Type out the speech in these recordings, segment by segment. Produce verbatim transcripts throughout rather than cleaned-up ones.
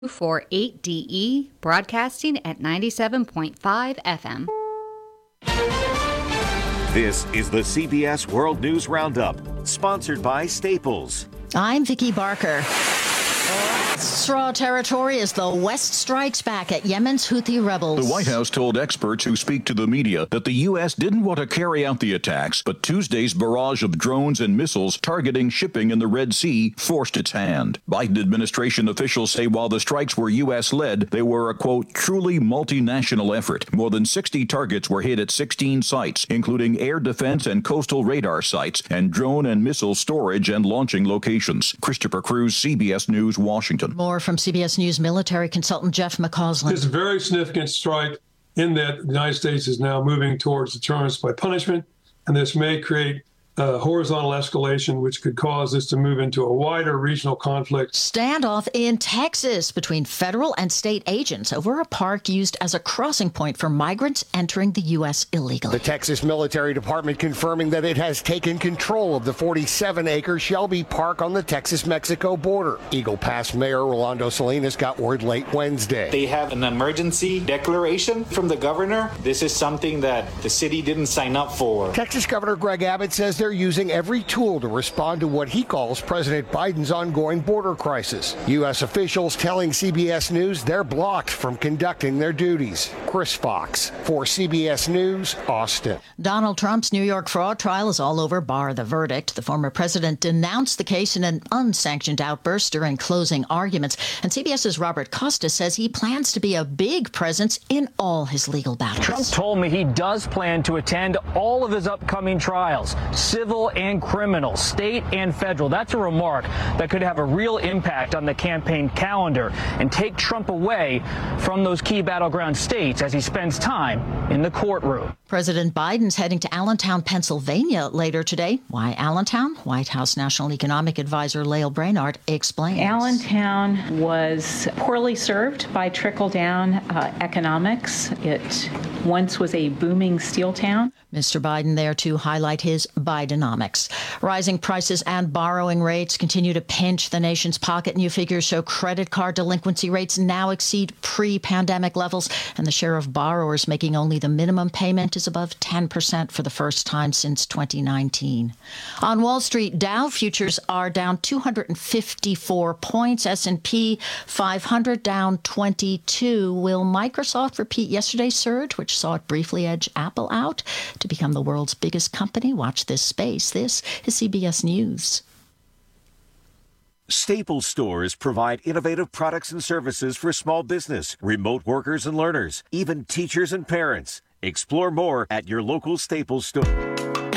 For eight D E, broadcasting at ninety-seven point five F M. This is the C B S World News Roundup, sponsored by Staples. I'm Vicki Barker. Straw territory as the West strikes back at Yemen's Houthi rebels. The White House told experts who speak to the media that the U S didn't want to carry out the attacks, but Tuesday's barrage of drones and missiles targeting shipping in the Red Sea forced its hand. Biden administration officials say while the strikes were U S-led, they were a, quote, truly multinational effort. More than sixty targets were hit at sixteen sites, including air defense and coastal radar sites, and drone and missile storage and launching locations. Christopher Cruz, C B S News, Washington. More from C B S News military consultant Jeff McCausland. It's a very significant strike in that the United States is now moving towards deterrence by punishment, and this may create Uh, horizontal escalation, which could cause this to move into a wider regional conflict. Standoff in Texas between federal and state agents over a park used as a crossing point for migrants entering the U S illegally. The Texas Military Department confirming that it has taken control of the forty-seven acre Shelby Park on the Texas-Mexico border. Eagle Pass Mayor Rolando Salinas got word late Wednesday. They have an emergency declaration from the governor. This is something that the city didn't sign up for. Texas Governor Greg Abbott says they're using every tool to respond to what he calls President Biden's ongoing border crisis. U S officials telling C B S News they're blocked from conducting their duties. Chris Fox for C B S News, Austin. Donald Trump's New York fraud trial is all over, bar the verdict. The former president denounced the case in an unsanctioned outburst during closing arguments. And CBS's Robert Costa says he plans to be a big presence in all his legal battles. Trump told me he does plan to attend all of his upcoming trials, civil and criminal, state and federal. That's a remark that could have a real impact on the campaign calendar and take Trump away from those key battleground states as he spends time in the courtroom. President Biden's heading to Allentown, Pennsylvania later today. Why Allentown? White House National Economic Advisor Lael Brainard explains. Allentown was poorly served by trickle-down uh, economics. It once was a booming steel town. Mister Biden there to highlight his Bidenomics. Rising prices and borrowing rates continue to pinch the nation's pocket. New figures show credit card delinquency rates now exceed pre-pandemic levels, and the share of borrowers making only the minimum payment is above ten percent for the first time since twenty nineteen. On Wall Street, Dow futures are down two hundred fifty-four points, S and P five hundred down twenty-two. Will Microsoft repeat yesterday's surge, which saw it briefly edge Apple out to become the world's biggest company? Watch this space. This is C B S News. Staples stores provide innovative products and services for small business, remote workers and learners, even teachers and parents. Explore more at your local Staples store.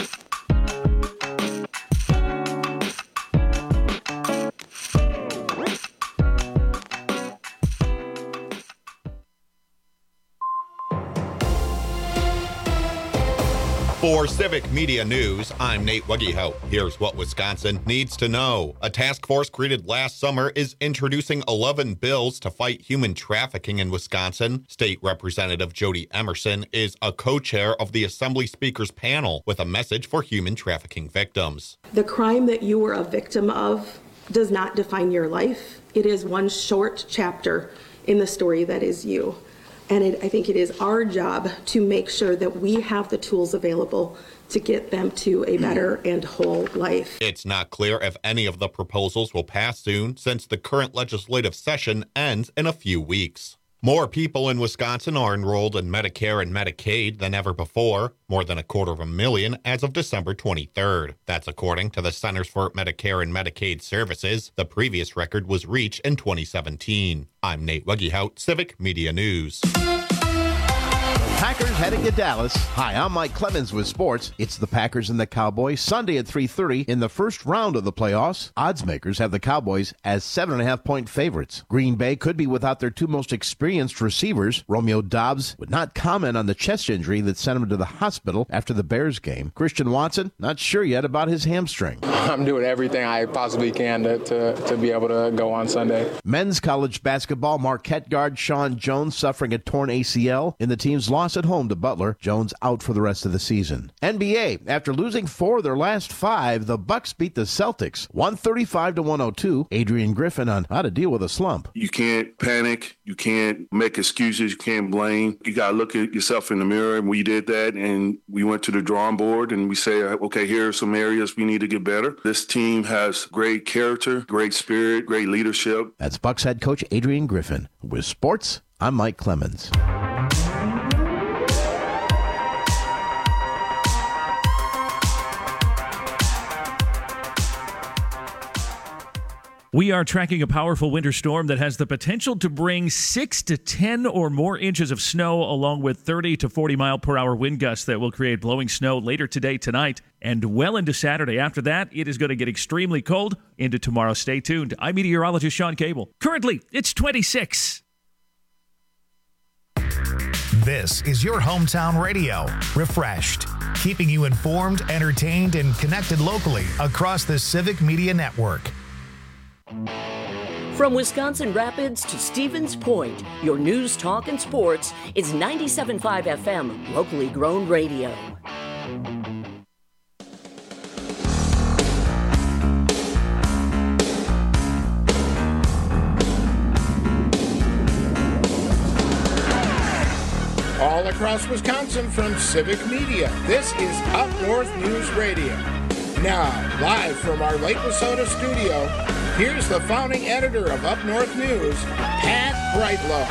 For Civic Media News, I'm Nate Wuggehout. Here's what Wisconsin needs to know. A task force created last summer is introducing eleven bills to fight human trafficking in Wisconsin. State Representative Jody Emerson is a co-chair of the Assembly Speakers panel with a message for human trafficking victims. The crime that you were a victim of does not define your life. It is one short chapter in the story that is you. And it, I think it is our job to make sure that we have the tools available to get them to a better and whole life. It's not clear if any of the proposals will pass soon, since the current legislative session ends in a few weeks. More people in Wisconsin are enrolled in Medicare and Medicaid than ever before, more than a quarter of a million as of December twenty-third. That's according to the Centers for Medicare and Medicaid Services. The previous record was reached in twenty seventeen. I'm Nate Wuggehout, Civic Media News. Packers heading to Dallas. Hi, I'm Mike Clemens with sports. It's the Packers and the Cowboys Sunday at three thirty in the first round of the playoffs. Odds makers have the Cowboys as seven and a half point favorites. Green Bay could be without their two most experienced receivers. Romeo Doubs would not comment on the chest injury that sent him to the hospital after the Bears game. Christian Watson, not sure yet about his hamstring. I'm doing everything I possibly can to, to, to be able to go on Sunday. Men's college basketball, Marquette guard Sean Jones suffering a torn A C L in the team's loss loss at home to Butler. Jones out for the rest of the season. N B A, after losing four of their last five, the Bucks beat the Celtics one thirty-five to one oh two. Adrian Griffin on how to deal with a slump. You can't panic. You can't make excuses. You can't blame. You got to look at yourself in the mirror. And we did that, and we went to the drawing board, and we say, okay, here are some areas we need to get better. This team has great character, great spirit, great leadership. That's Bucks head coach Adrian Griffin. With sports, I'm Mike Clemens. We are tracking a powerful winter storm that has the potential to bring six to ten or more inches of snow, along with thirty to forty mile per hour wind gusts that will create blowing snow later today, tonight, and well into Saturday. After that, it is going to get extremely cold into tomorrow. Stay tuned. I'm meteorologist Sean Cable. Currently, it's twenty-six. This is your hometown radio, Refreshed, keeping you informed, entertained, and connected locally across the Civic Media Network. From Wisconsin Rapids to Stevens Point, your news, talk, and sports is ninety-seven point five F M, locally grown radio. All across Wisconsin from Civic Media, this is Up North News Radio. Now, live from our Lake Wissota studio, here's the founding editor of Up North News, Pat Brightlow.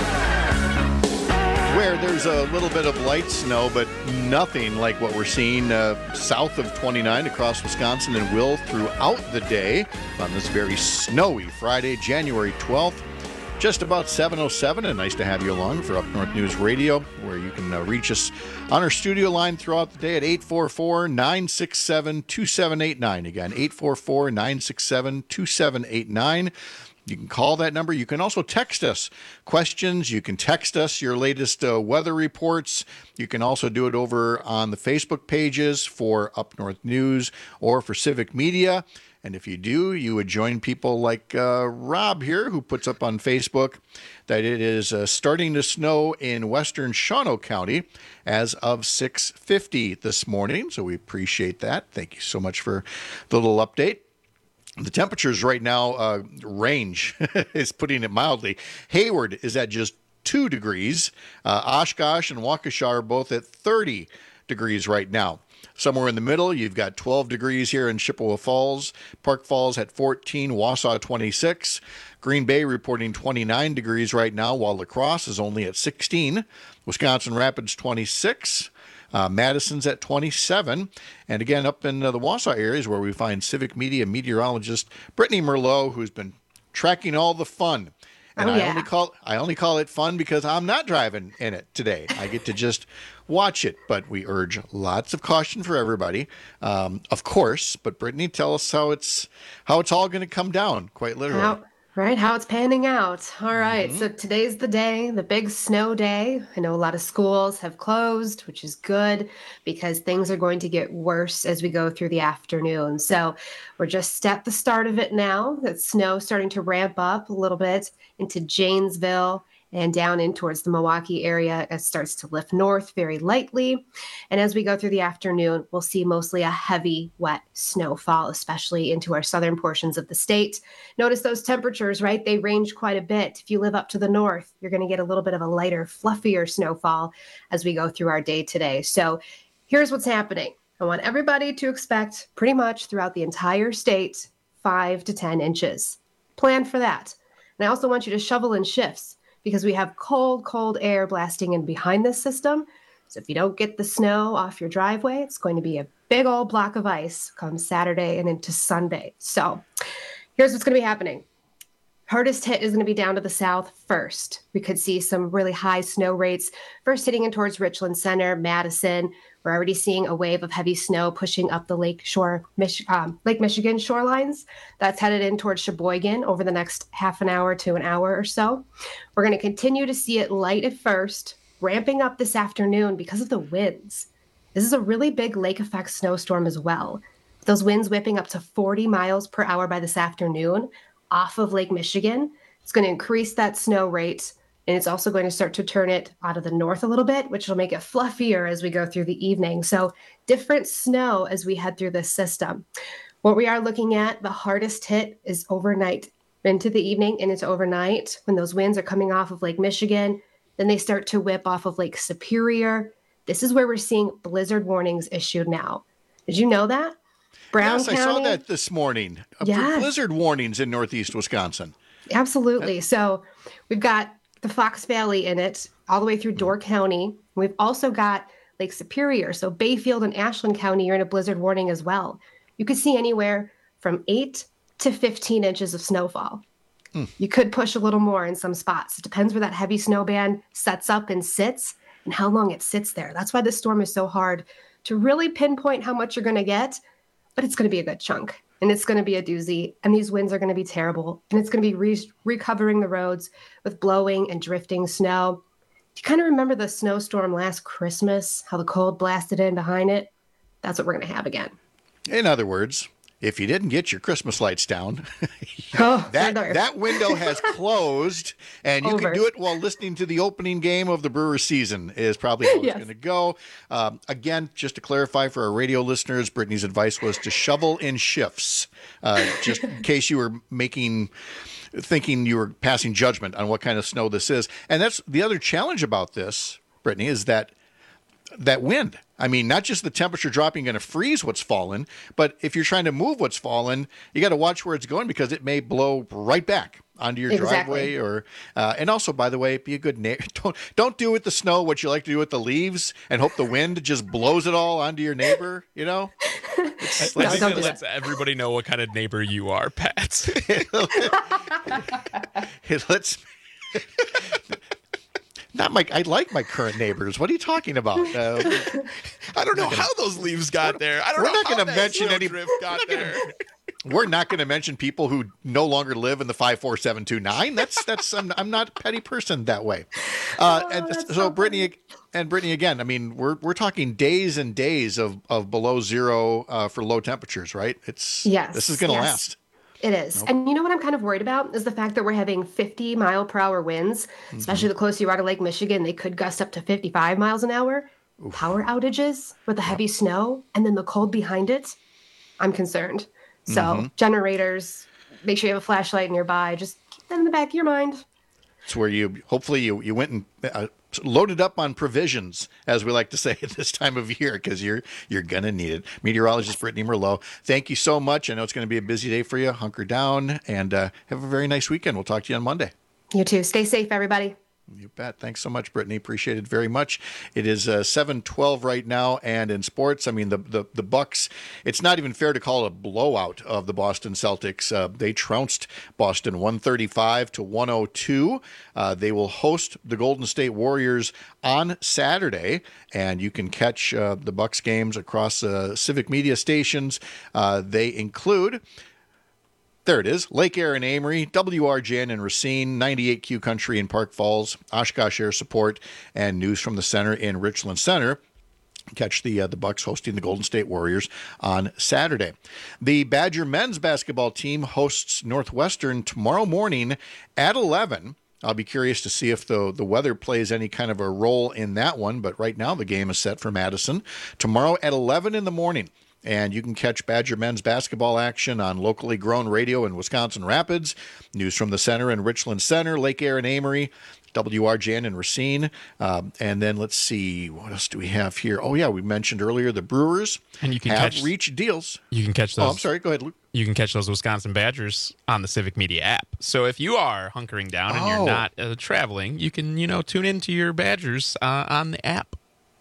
Where there's a little bit of light snow, but nothing like what we're seeing uh, south of twenty-nine across Wisconsin and will throughout the day on this very snowy Friday, January twelfth. Just about seven oh seven, and nice to have you along for Up North News Radio, where you can uh, reach us on our studio line throughout the day at eight four four, nine six seven, two seven eight nine. Again, eight four four, nine six seven, two seven eight nine. You can call that number. You can also text us questions. You can text us your latest uh, weather reports. You can also do it over on the Facebook pages for Up North News or for Civic Media. And if you do, you would join people like uh, Rob here, who puts up on Facebook that it is uh, starting to snow in western Shawano County as of six fifty this morning. So we appreciate that. Thank you so much for the little update. The temperatures right now uh, range, is putting it mildly. Hayward is at just two degrees. Uh, Oshkosh and Waukesha are both at thirty degrees right now. Somewhere in the middle, you've got twelve degrees here in Chippewa Falls. Park Falls at fourteen, Wausau twenty-six. Green Bay reporting twenty-nine degrees right now, while La Crosse is only at sixteen. Wisconsin Rapids twenty-six. Uh, Madison's at twenty-seven. And again, up in uh, the Wausau areas where we find Civic Media meteorologist Brittany Merlot, who's been tracking all the fun. And oh, I yeah. only call I only call it fun because I'm not driving in it today. I get to just watch it. But we urge lots of caution for everybody, um, of course. But Brittany, tell us how it's how it's all going to come down, quite literally. How, right, how it's panning out. All right, mm-hmm. So today's the day, the big snow day. I know a lot of schools have closed, which is good because things are going to get worse as we go through the afternoon. So we're just at the start of it now. That snow starting to ramp up a little bit into Janesville and down in towards the Milwaukee area. It starts to lift north very lightly. And as we go through the afternoon, we'll see mostly a heavy, wet snowfall, especially into our southern portions of the state. Notice those temperatures, right? They range quite a bit. If you live up to the north, you're going to get a little bit of a lighter, fluffier snowfall as we go through our day today. So here's what's happening. I want everybody to expect pretty much throughout the entire state, five to ten inches. Plan for that. And I also want you to shovel in shifts, because we have cold, cold air blasting in behind this system. So if you don't get the snow off your driveway, it's going to be a big old block of ice come Saturday and into Sunday. So here's what's going to be happening. Hardest hit is going to be down to the south first. We could see some really high snow rates first hitting in towards Richland Center, Madison. We're already seeing a wave of heavy snow pushing up the Lake Shore, Mich- um, Lake Michigan shorelines. That's headed in towards Sheboygan over the next half an hour to an hour or so. We're going to continue to see it light at first, ramping up this afternoon because of the winds. This is a really big lake effect snowstorm as well. Those winds whipping up to forty miles per hour by this afternoon off of Lake Michigan. It's going to increase that snow rate And it's also going to start to turn it out of the north a little bit, which will make it fluffier as we go through the evening. So different snow as we head through this system. What we are looking at, the hardest hit is overnight into the evening and into overnight when those winds are coming off of Lake Michigan. Then they start to whip off of Lake Superior. This is where we're seeing blizzard warnings issued now. Did you know that? Brown yes, County? I saw that this morning. Uh, Yes. For blizzard warnings in northeast Wisconsin. Absolutely. So we've got the Fox Valley in it all the way through Door County. We've also got Lake Superior. So Bayfield and Ashland County are in a blizzard warning as well. You could see anywhere from eight to fifteen inches of snowfall. Hmm. You could push a little more in some spots. It depends where that heavy snow band sets up and sits and how long it sits there. That's why this storm is so hard to really pinpoint how much you're going to get, but it's going to be a good chunk. And it's going to be a doozy, and these winds are going to be terrible, and it's going to be re- recovering the roads with blowing and drifting snow. Do you kind of remember the snowstorm last Christmas, how the cold blasted in behind it? That's what we're going to have again. In other words, if you didn't get your Christmas lights down, oh, that that window has closed, and you Over. can do it while listening to the opening game of the Brewers season is probably how Yes. it's going to go. Um, again, just to clarify for our radio listeners, Brittany's advice was to shovel in shifts, uh, just in case you were making, thinking you were passing judgment on what kind of snow this is. And that's the other challenge about this, Brittany, is that that wind. I mean, not just the temperature dropping going to freeze what's fallen, but if you're trying to move what's fallen, you got to watch where it's going because it may blow right back onto your Exactly. driveway. Or uh, and also, by the way, be a good neighbor. Don't don't do with the snow what you like to do with the leaves and hope the wind just blows it all onto your neighbor. You know, I No, think don't it do lets everybody know what kind of neighbor you are, Pat. it lets. Not my. I like my current neighbors. What are you talking about? Uh, I don't know how those leaves got there. I don't we're know not how going to that mention any. snowdrift got there. We're not going to mention people who no longer live in the five four seven two nine. That's that's. I'm, I'm not a petty person that way. Uh, Oh, and so Brittany and Brittany again. I mean, we're we're talking days and days of of below zero uh, for low temperatures, right? It's Yes, This is going to yes. last. It is. Nope. And you know what I'm kind of worried about is the fact that we're having fifty mile per hour winds, especially the closer you are to Lake Michigan. They could gust up to fifty-five miles an hour. Power outages with the heavy snow and then the cold behind it. I'm concerned. So Mhm. generators, make sure you have a flashlight nearby. Just keep that in the back of your mind. It's where you hopefully you you went and uh, loaded up on provisions, as we like to say at this time of year, because you're you're gonna need it. Meteorologist Brittany Merlot, thank you so much. I know it's going to be a busy day for you. Hunker down and uh, have a very nice weekend. We'll talk to you on Monday. You too. Stay safe, everybody. You bet. Thanks so much, Brittany. Appreciate it very much. It is uh, seven twelve right now, and in sports, I mean, the, the the Bucks, it's not even fair to call it a blowout of the Boston Celtics. Uh, they trounced Boston one thirty-five to one oh two. Uh, they will host the Golden State Warriors on Saturday, and you can catch uh, the Bucks games across uh, Civic Media stations. Uh, they include... There it is. Lake Air and Amory, W R J N in Racine, ninety-eight Q Country in Park Falls, Oshkosh Air Support, and News from the Center in Richland Center. Catch the uh, the Bucks hosting the Golden State Warriors on Saturday. The Badger men's basketball team hosts Northwestern tomorrow morning at eleven. I'll be curious to see if the, the weather plays any kind of a role in that one, but right now the game is set for Madison. Tomorrow at eleven in the morning. And you can catch Badger men's basketball action on locally grown radio in Wisconsin Rapids, News from the Center in Richland Center, Lake Air and Amory, W R J N in Racine. Um, and then let's see, what else do we have here? Oh, yeah, we mentioned earlier the Brewers And you can have catch reached deals. You can catch those. Oh, I'm sorry. Go ahead, Luke. You can catch those Wisconsin Badgers on the Civic Media app. So if you are hunkering down and Oh. you're not uh, traveling, you can, you know, tune into your Badgers uh, on the app.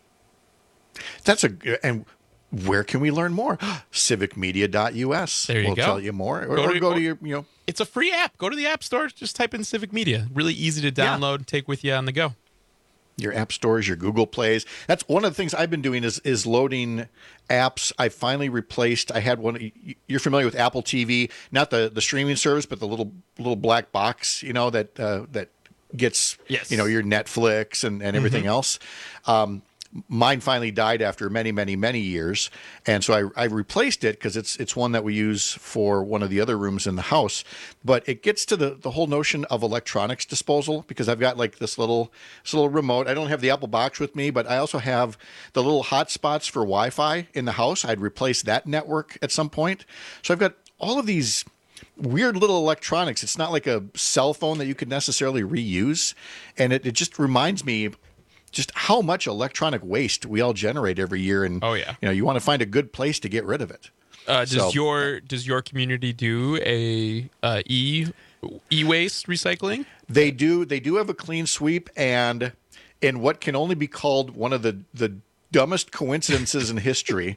That's a and where can we learn more? civic media dot U S. There you we'll go. tell you more. Or Go go, to- or go to your, you know. It's a free app. Go to the App Store. Just type in Civic Media. Really easy to Yeah. download and take with you on the go. Your app stores, your Google Plays. That's one of the things I've been doing is is loading apps. I finally replaced. I had one. You're familiar with Apple T V, not the, the streaming service, but the little little black box, you know, that uh, that gets Yes. you know your Netflix and, and everything Mhm. else. Um, mine finally died after many, many, many years. And so I, I replaced it because it's it's one that we use for one of the other rooms in the house. But it gets to the, the whole notion of electronics disposal, because I've got like this little, this little remote. I don't have the Apple box with me, but I also have the little hotspots for Wi-Fi in the house. I'd replace that network at some point. So I've got all of these weird little electronics. It's not like a cell phone that you could necessarily reuse. And it, it just reminds me just how much electronic waste we all generate every year. And, oh, yeah. you know, you want to find a good place to get rid of it. Uh, does so, your does your community do a uh, e e-waste recycling? They do. They do have a clean sweep, and in what can only be called one of the, the dumbest coincidences in history,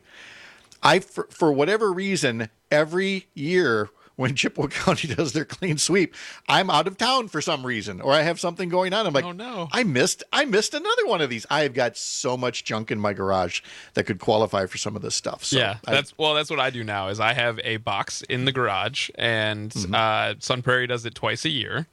I, for, for whatever reason, every year when Chippewa County does their clean sweep, I'm out of town for some reason, or I have something going on. I'm like, oh, no. I missed, I missed another one of these. I've got so much junk in my garage that could qualify for some of this stuff. So yeah, that's I, well, that's what I do now. Is I have a box in the garage, and mm-hmm. uh, Sun Prairie does it twice a year.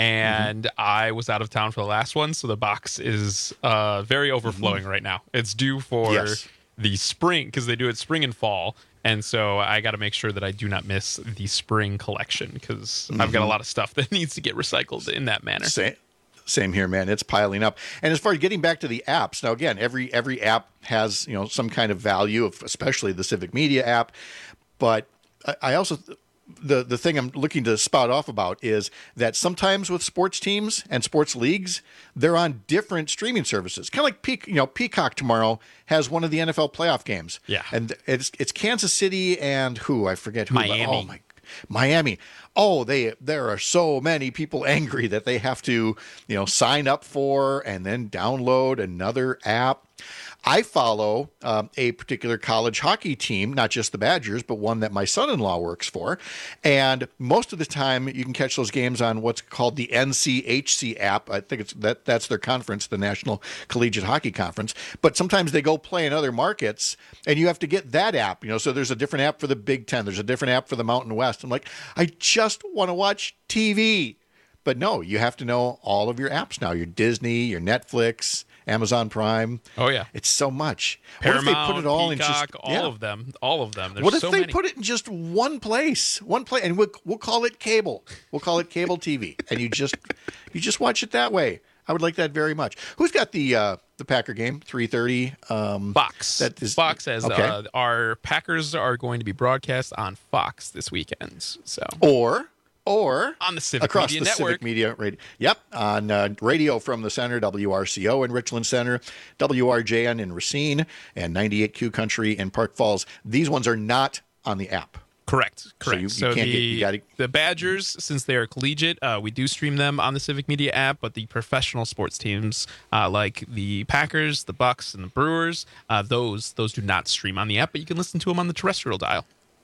And mm-hmm. I was out of town for the last one, so the box is uh, very overflowing mm-hmm. right now. It's due for yes. the spring, because they do it spring and fall. And so I got to make sure that I do not miss the spring collection, because mm-hmm. I've got a lot of stuff that needs to get recycled in that manner. Same, same here, man. It's piling up. And as far as getting back to the apps, now again, every every app has, you know, some kind of value, of especially the Civic Media app. But I, I also the the thing I'm looking to spout off about is that sometimes with sports teams and sports leagues, they're on different streaming services. Kind of like Pe- you know, Peacock tomorrow has one of the N F L playoff games. Yeah. And it's it's Kansas City and who? I forget who. Miami. But, oh my Miami. Oh, they there are so many people angry that they have to, you know, sign up for and then download another app. I follow um, a particular college hockey team, not just the Badgers, but one that my son-in-law works for. And most of the time, you can catch those games on what's called the N C H C app. I think it's that that's their conference, the National Collegiate Hockey Conference. But sometimes they go play in other markets, and you have to get that app. You know, so there's a different app for the Big Ten. There's a different app for the Mountain West. I'm like, I just want to watch T V. But no, you have to know all of your apps now. Your Disney, your Netflix, Amazon Prime. Oh, yeah. It's so much. Paramount, what if they put it all Peacock, in just all yeah. of them, all of them. There's what if so they many. put it in just one place, one place, and we'll, we'll call it cable. We'll call it cable T V, and you just you just watch it that way. I would like that very much. Who's got the uh, the Packer game? three thirty Um, Fox. That is Fox says okay. uh, our Packers are going to be broadcast on Fox this weekend. So or. Or on the Civic across Media the Network. Civic Media Radio. Yep, on uh, radio from the center, W R C O in Richland Center, W R J N in Racine, and ninety-eight Q Country in Park Falls. These ones are not on the app. Correct. Correct. So, you, you so can't the, get, you gotta... the Badgers, since they are collegiate, uh, we do stream them on the Civic Media app, but the professional sports teams uh, like the Packers, the Bucks, and the Brewers, uh, those those do not stream on the app, but you can listen to them on the terrestrial dial.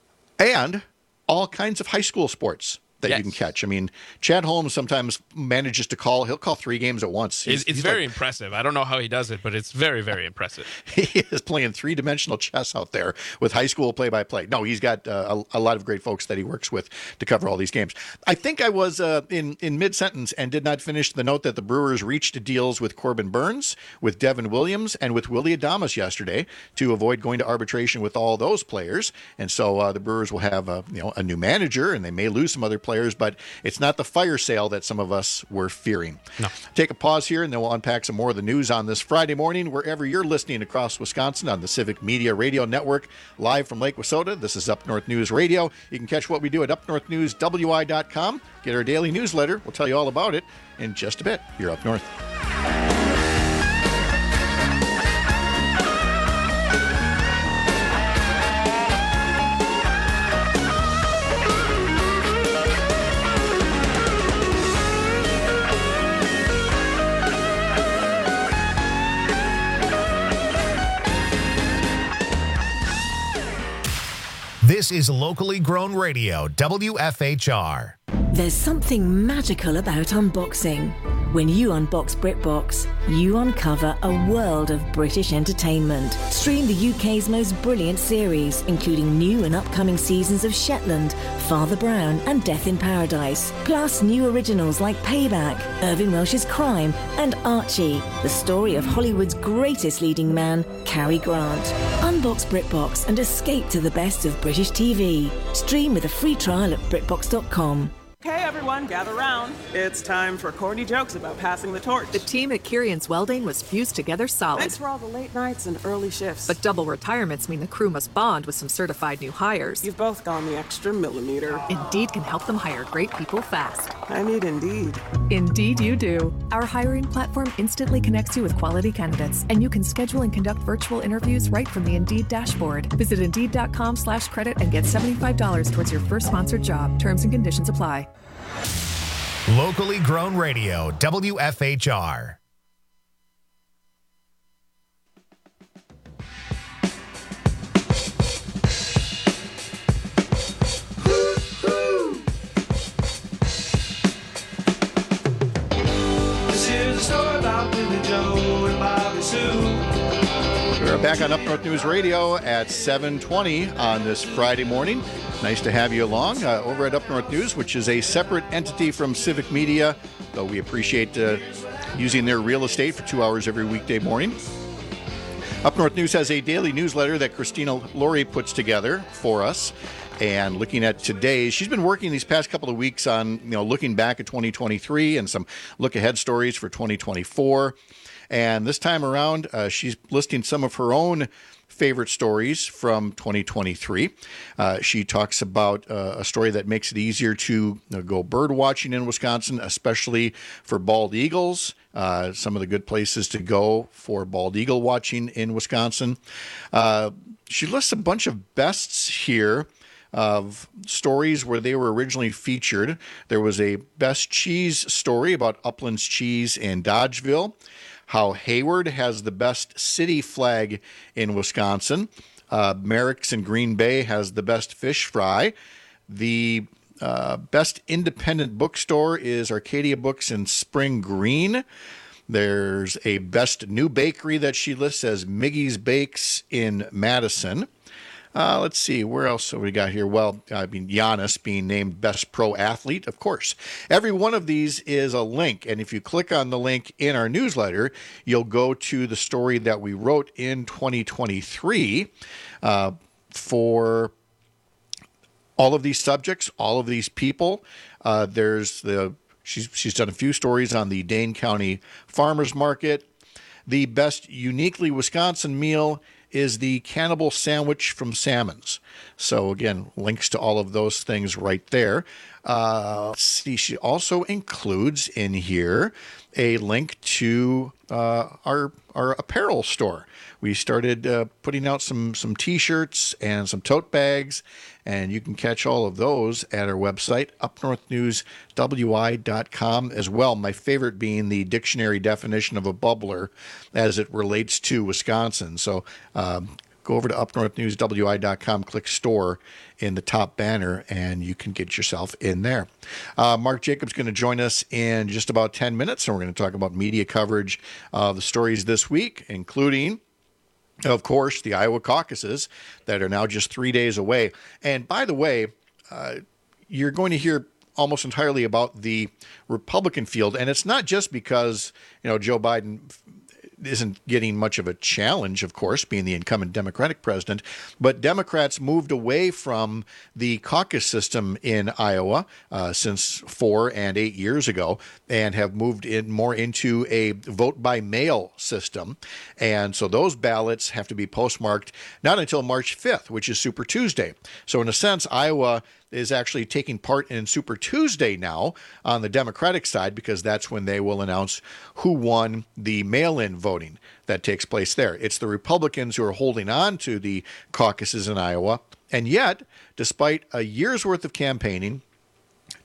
And all kinds of high school sports that yes. you can catch. I mean, Chad Holmes sometimes manages to call, he'll call three games at once. He's, it's it's very like, impressive. I don't know how he does it, but it's very, very impressive. He is playing three-dimensional chess out there with high school play-by-play. No, he's got uh, a, a lot of great folks that he works with to cover all these games. I think I was uh, in, in mid-sentence and did not finish the note that the Brewers reached deals with Corbin Burns, with Devin Williams, and with Willie Adames yesterday to avoid going to arbitration with all those players. And so uh, the Brewers will have a, you know, a new manager, and they may lose some other players, but it's not the fire sale that some of us were fearing. No. Take a pause here, and then we'll unpack some more of the news on this Friday morning, wherever you're listening across Wisconsin on the Civic Media Radio Network, live from Lake Wissota. This is Up North News Radio. You can catch what we do at up north news w i dot com. Get our daily newsletter. We'll tell you all about it in just a bit. You're Up North. This is locally grown radio, W F H R. There's something magical about unboxing. When you unbox BritBox, you uncover a world of British entertainment. Stream the U K's most brilliant series, including new and upcoming seasons of Shetland, Father Brown, and Death in Paradise. Plus new originals like Payback, Irving Welsh's Crime, and Archie, the story of Hollywood's greatest leading man, Cary Grant. Unbox BritBox and escape to the best of British T V. Stream with a free trial at BritBox dot com. Okay, everyone, gather round. It's time for corny jokes about passing the torch. The team at Kirian's Welding was fused together solid. Thanks for all the late nights and early shifts. But double retirements mean the crew must bond with some certified new hires. You've both gone the extra millimeter. Indeed can help them hire great people fast. I need Indeed. Indeed you do. Our hiring platform instantly connects you with quality candidates, and you can schedule and conduct virtual interviews right from the Indeed dashboard. Visit Indeed.com slash credit and get seventy-five dollars towards your first sponsored job. Terms and conditions apply. Locally grown radio, W F H R. This is a story about Billy Joe and Bobby Sue. We're back on Up North News Radio at seven twenty on this Friday morning. Nice to have you along uh, over at Up North News, which is a separate entity from Civic Media, though we appreciate uh, using their real estate for two hours every weekday morning. Up North News has a daily newsletter that Christina Laurie puts together for us. And looking at today, she's been working these past couple of weeks on, you know, looking back at twenty twenty-three and some look-ahead stories for twenty twenty-four. And this time around, uh, she's listing some of her own favorite stories from twenty twenty-three. Uh, she talks about uh, a story that makes it easier to uh, go bird watching in Wisconsin, especially for bald eagles. Uh, some of the good places to go for bald eagle watching in Wisconsin. Uh, she lists a bunch of bests here of stories where they were originally featured. There was a best cheese story about Upland's cheese in Dodgeville. How Hayward has the best city flag in Wisconsin. Uh, Merrick's in Green Bay has the best fish fry. The uh, best independent bookstore is Arcadia Books in Spring Green. There's a best new bakery that she lists as Miggy's Bakes in Madison. Uh, let's see, where else have we got here? Well, I mean, Giannis being named Best Pro Athlete, of course. Every one of these is a link, and if you click on the link in our newsletter, you'll go to the story that we wrote in twenty twenty-three uh, for all of these subjects, all of these people. Uh, there's the she's she's done a few stories on the Dane County Farmers Market. The best uniquely Wisconsin meal is the cannibal sandwich from Salmon's. So again, links to all of those things right there. Uh, let's see, she also includes in here a link to uh, our our apparel store. We started uh, putting out some some t-shirts and some tote bags, and you can catch all of those at our website, up north news w i dot com as well. My favorite being the dictionary definition of a bubbler as it relates to Wisconsin. So um, go over to up north news w i dot com, click store in the top banner, and you can get yourself in there. Uh, Mark Jacobs going to join us in just about ten minutes, and we're going to talk about media coverage of the stories this week, including, of course, the Iowa caucuses that are now just three days away. And by the way, uh, you're going to hear almost entirely about the Republican field, and it's not just because, you know, Joe Biden isn't getting much of a challenge, of course, being the incumbent Democratic president, but Democrats moved away from the caucus system in Iowa uh, since four and eight years ago and have moved in more into a vote by mail system. And so those ballots have to be postmarked not until March fifth, which is Super Tuesday. So in a sense, Iowa is actually taking part in Super Tuesday now on the Democratic side, because that's when they will announce who won the mail-in voting that takes place there. It's the Republicans who are holding on to the caucuses in Iowa. And yet, despite a year's worth of campaigning,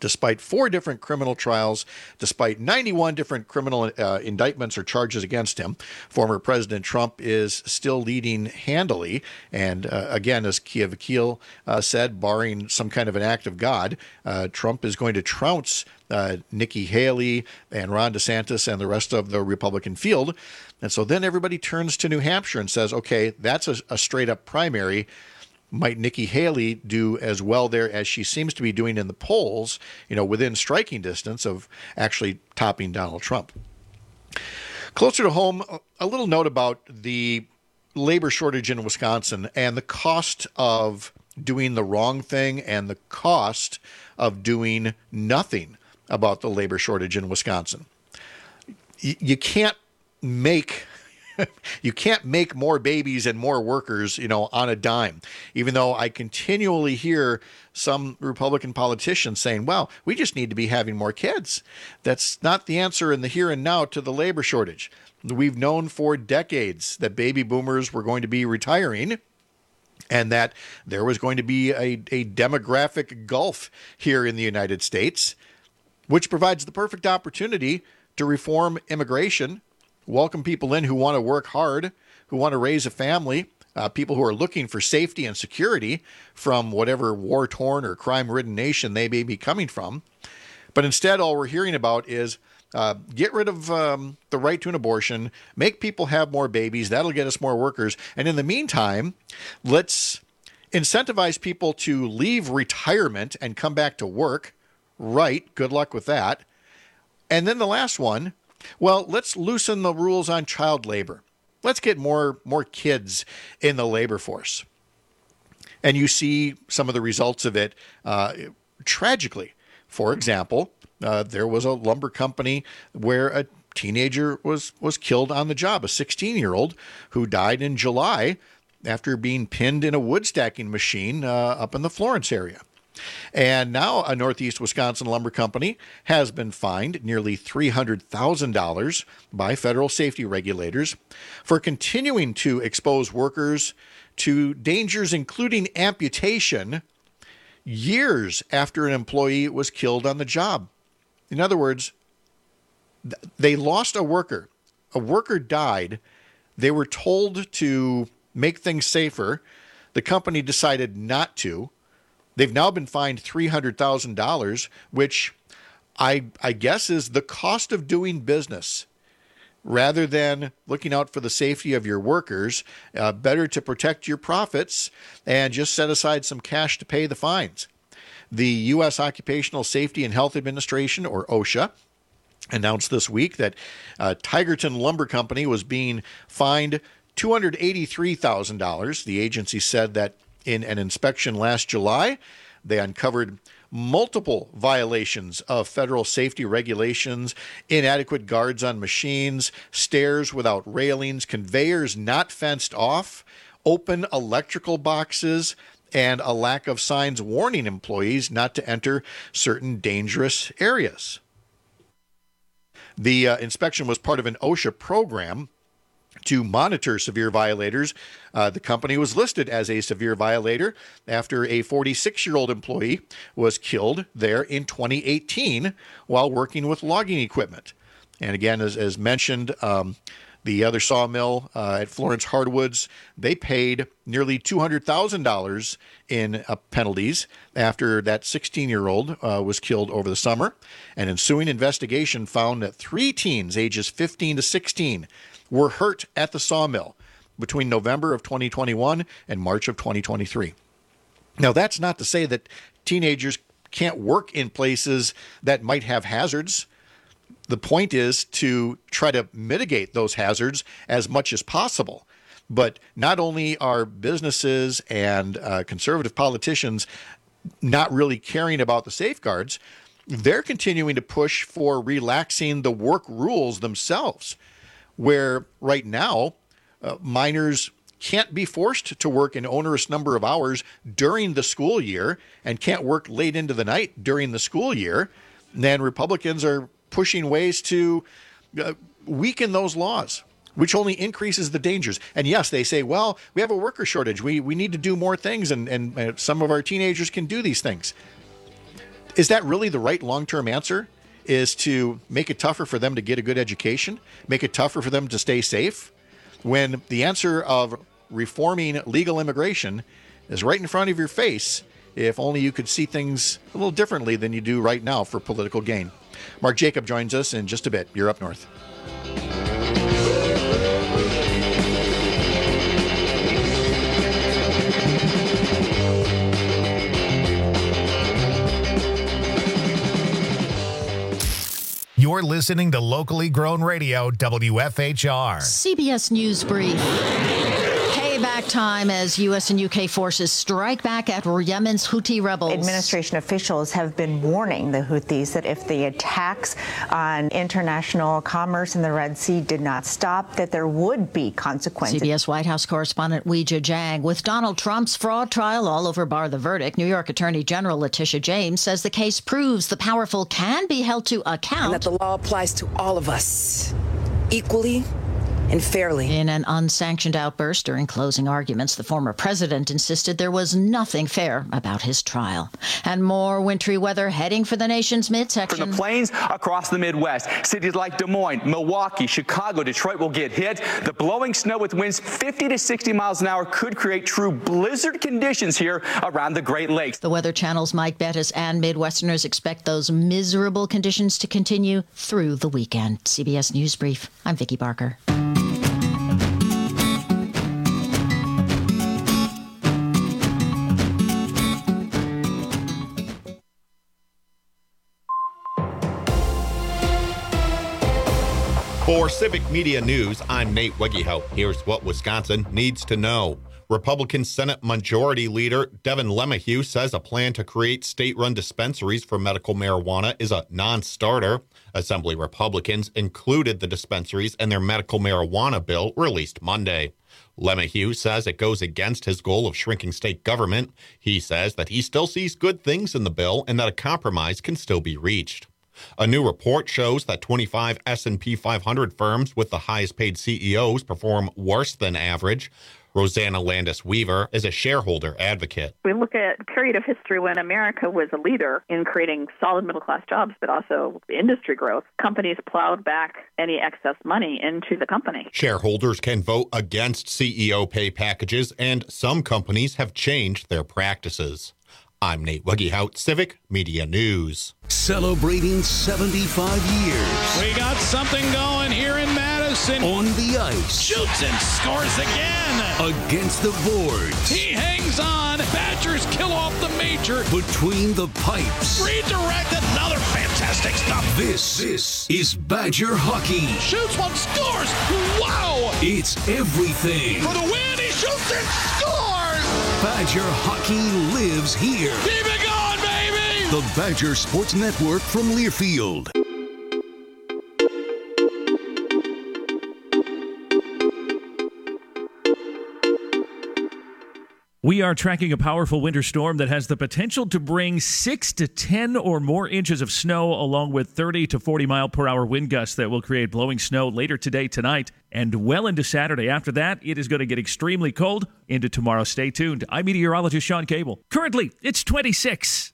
Despite four different criminal trials, despite ninety-one different criminal uh, indictments or charges against him, former President Trump is still leading handily. And uh, again, as Kia Vakil uh, said, barring some kind of an act of God, uh, Trump is going to trounce uh, Nikki Haley and Ron DeSantis and the rest of the Republican field. And so then everybody turns to New Hampshire and says, okay, that's a, a straight-up primary. Might Nikki Haley do as well there as she seems to be doing in the polls, you know, within striking distance of actually topping Donald Trump? Closer to home, a little note about the labor shortage in Wisconsin and the cost of doing the wrong thing and the cost of doing nothing about the labor shortage in Wisconsin. Y- you can't make... You can't make more babies and more workers, you know, on a dime, even though I continually hear some Republican politicians saying, well, we just need to be having more kids. That's not the answer in the here and now to the labor shortage. We've known for decades that baby boomers were going to be retiring and that there was going to be a, a demographic gulf here in the United States, which provides the perfect opportunity to reform immigration, welcome people in who want to work hard, who want to raise a family, uh, people who are looking for safety and security from whatever war-torn or crime-ridden nation they may be coming from. But instead, all we're hearing about is uh, get rid of um, the right to an abortion, make people have more babies, that'll get us more workers. And in the meantime, let's incentivize people to leave retirement and come back to work. Right, good luck with that. And then the last one, well, let's loosen the rules on child labor. Let's get more more kids in the labor force. And you see some of the results of it uh, tragically. For example, uh, there was a lumber company where a teenager was, was killed on the job, a sixteen-year-old who died in July after being pinned in a wood stacking machine uh, up in the Florence area. And now a Northeast Wisconsin lumber company has been fined nearly three hundred thousand dollars by federal safety regulators for continuing to expose workers to dangers including amputation years after an employee was killed on the job. In other words, they lost a worker. A worker died. They were told to make things safer. The company decided not to. They've now been fined three hundred thousand dollars, which I I guess is the cost of doing business. Rather than looking out for the safety of your workers, uh, better to protect your profits and just set aside some cash to pay the fines. The U S Occupational Safety and Health Administration, or OSHA, announced this week that uh, Tigerton Lumber Company was being fined two hundred eighty-three thousand dollars. The agency said that in an inspection last July, they uncovered multiple violations of federal safety regulations, inadequate guards on machines, stairs without railings, conveyors not fenced off, open electrical boxes, and a lack of signs warning employees not to enter certain dangerous areas. The uh, inspection was part of an OSHA program to monitor severe violators. Uh, the company was listed as a severe violator after a forty-six-year-old employee was killed there in twenty eighteen while working with logging equipment. And again, as, as mentioned, um, the other sawmill uh, at Florence Hardwoods, they paid nearly two hundred thousand dollars in uh, penalties after that sixteen-year-old uh, was killed over the summer. An ensuing investigation found that three teens ages fifteen to sixteen were hurt at the sawmill between November of twenty twenty-one and March of twenty twenty-three. Now, that's not to say that teenagers can't work in places that might have hazards. The point is to try to mitigate those hazards as much as possible. But not only are businesses and uh, conservative politicians not really caring about the safeguards, they're continuing to push for relaxing the work rules themselves, where right now uh, minors can't be forced to work an onerous number of hours during the school year and can't work late into the night during the school year. And then Republicans are pushing ways to uh, weaken those laws, which only increases the dangers. And yes, they say, well, we have a worker shortage. We we need to do more things, and, and uh, some of our teenagers can do these things. Is that really the right long-term answer? Is to make it tougher for them to get a good education, make it tougher for them to stay safe, when the answer of reforming legal immigration is right in front of your face, if only you could see things a little differently than you do right now for political gain. Mark Jacob joins us in just a bit. You're up north. You're listening to locally grown radio, W F H R. C B S News Brief. Payback time as U S and U K forces strike back at Yemen's Houthi rebels. Administration officials have been warning the Houthis that if the attacks on international commerce in the Red Sea did not stop, that there would be consequences. C B S White House correspondent Weijia Jiang. With Donald Trump's fraud trial all over bar the verdict, New York Attorney General Letitia James says the case proves the powerful can be held to account. And that the law applies to all of us equally and fairly. In an unsanctioned outburst during closing arguments, the former president insisted there was nothing fair about his trial. And more wintry weather heading for the nation's midsection. From the plains across the Midwest, cities like Des Moines, Milwaukee, Chicago, Detroit will get hit. The blowing snow with winds fifty to sixty miles an hour could create true blizzard conditions here around the Great Lakes. The Weather Channel's Mike Bettis and Midwesterners expect those miserable conditions to continue through the weekend. C B S News Brief. I'm Vicki Barker. For Civic Media News, I'm Nate Wegehout. Here's what Wisconsin needs to know. Republican Senate Majority Leader Devin LeMahieu says a plan to create state-run dispensaries for medical marijuana is a non-starter. Assembly Republicans included the dispensaries in their medical marijuana bill released Monday. LeMahieu says it goes against his goal of shrinking state government. He says that he still sees good things in the bill and that a compromise can still be reached. A new report shows that twenty-five S and P five hundred firms with the highest paid C E Os perform worse than average. Rosanna Landis Weaver is a shareholder advocate. We look at a period of history when America was a leader in creating solid middle-class jobs, but also industry growth. Companies plowed back any excess money into the company. Shareholders can vote against C E O pay packages, and some companies have changed their practices. I'm Nate Wegehout, Civic Media News. Celebrating seventy-five years. We got something going here in Madison. On the ice. Shoots and scores again. Against the boards. He hangs on. Badgers kill off the major. Between the pipes. Redirect, another fantastic stop. This, this is Badger hockey. Shoots one, scores. Wow. It's everything. For the win, he shoots and scores. Badger hockey lives here. Keep it going, baby! The Badger Sports Network from Learfield. We are tracking a powerful winter storm that has the potential to bring six to ten or more inches of snow, along with thirty to forty mile per hour wind gusts that will create blowing snow later today, tonight, and well into Saturday. After that, it is going to get extremely cold into tomorrow. Stay tuned. I'm meteorologist Sean Cable. Currently, it's twenty-six.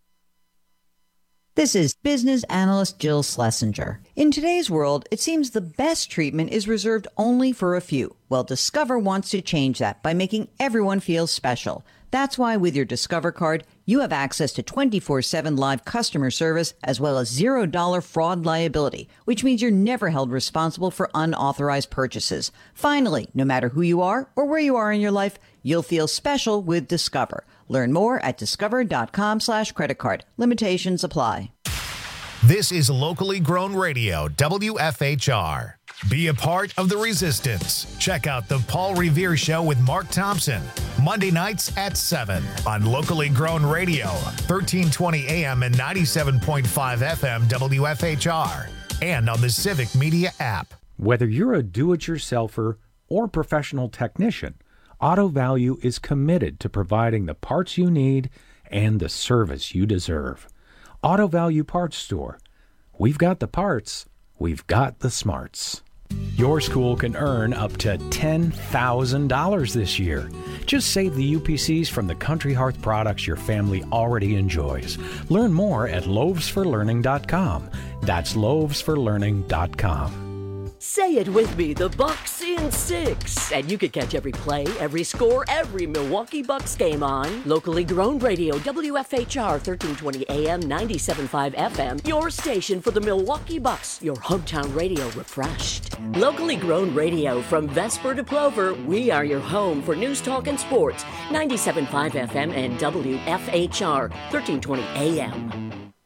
This is business analyst Jill Schlesinger. In today's world, it seems the best treatment is reserved only for a few. Well, Discover wants to change that by making everyone feel special. That's why with your Discover card, you have access to twenty-four seven live customer service as well as zero dollar fraud liability, which means you're never held responsible for unauthorized purchases. Finally, no matter who you are or where you are in your life, you'll feel special with Discover. Learn more at discover.com slash credit card. Limitations apply. This is locally grown radio, W F H R. Be a part of the resistance. Check out the Paul Revere Show with Mark Thompson, Monday nights at seven on locally grown radio, thirteen twenty A M and ninety-seven point five F M W F H R, and on the Civic Media app. Whether you're a do-it-yourselfer or professional technician, Auto Value is committed to providing the parts you need and the service you deserve. Auto Value Parts Store. We've got the parts. We've got the smarts. Your school can earn up to ten thousand dollars this year. Just save the U P Cs from the Country Hearth products your family already enjoys. Learn more at loaves for learning dot com. That's loaves for learning dot com. Say it with me, the Bucks in six. And you can catch every play, every score, every Milwaukee Bucks game on locally grown radio, W F H R thirteen twenty A M, ninety-seven point five F M, your station for the Milwaukee Bucks, your hometown radio refreshed. Locally grown radio from Vesper to Plover, we are your home for news, talk, and sports, ninety-seven point five F M and W F H R thirteen twenty A M.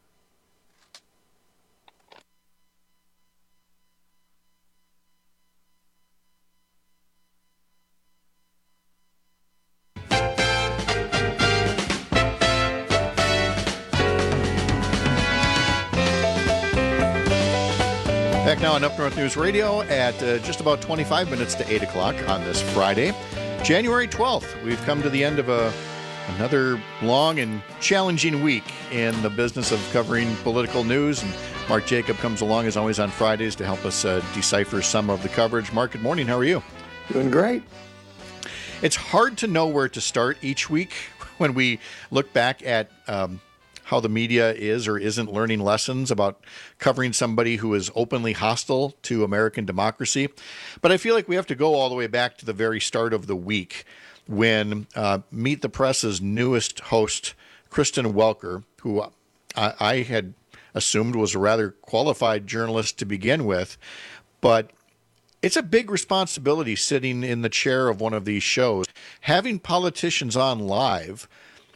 Back now on Up North News Radio at uh, just about twenty-five minutes to eight o'clock on this Friday, January twelfth. We've come to the end of a, another long and challenging week in the business of covering political news. And Mark Jacob comes along, as always, on Fridays to help us uh, decipher some of the coverage. Mark, good morning. How are you? Doing great. It's hard to know where to start each week when we look back at um, how the media is or isn't learning lessons about covering somebody who is openly hostile to American democracy. But I feel like we have to go all the way back to the very start of the week when uh, Meet the Press's newest host, Kristen Welker, who I, I had assumed was a rather qualified journalist to begin with, but it's a big responsibility sitting in the chair of one of these shows, having politicians on live,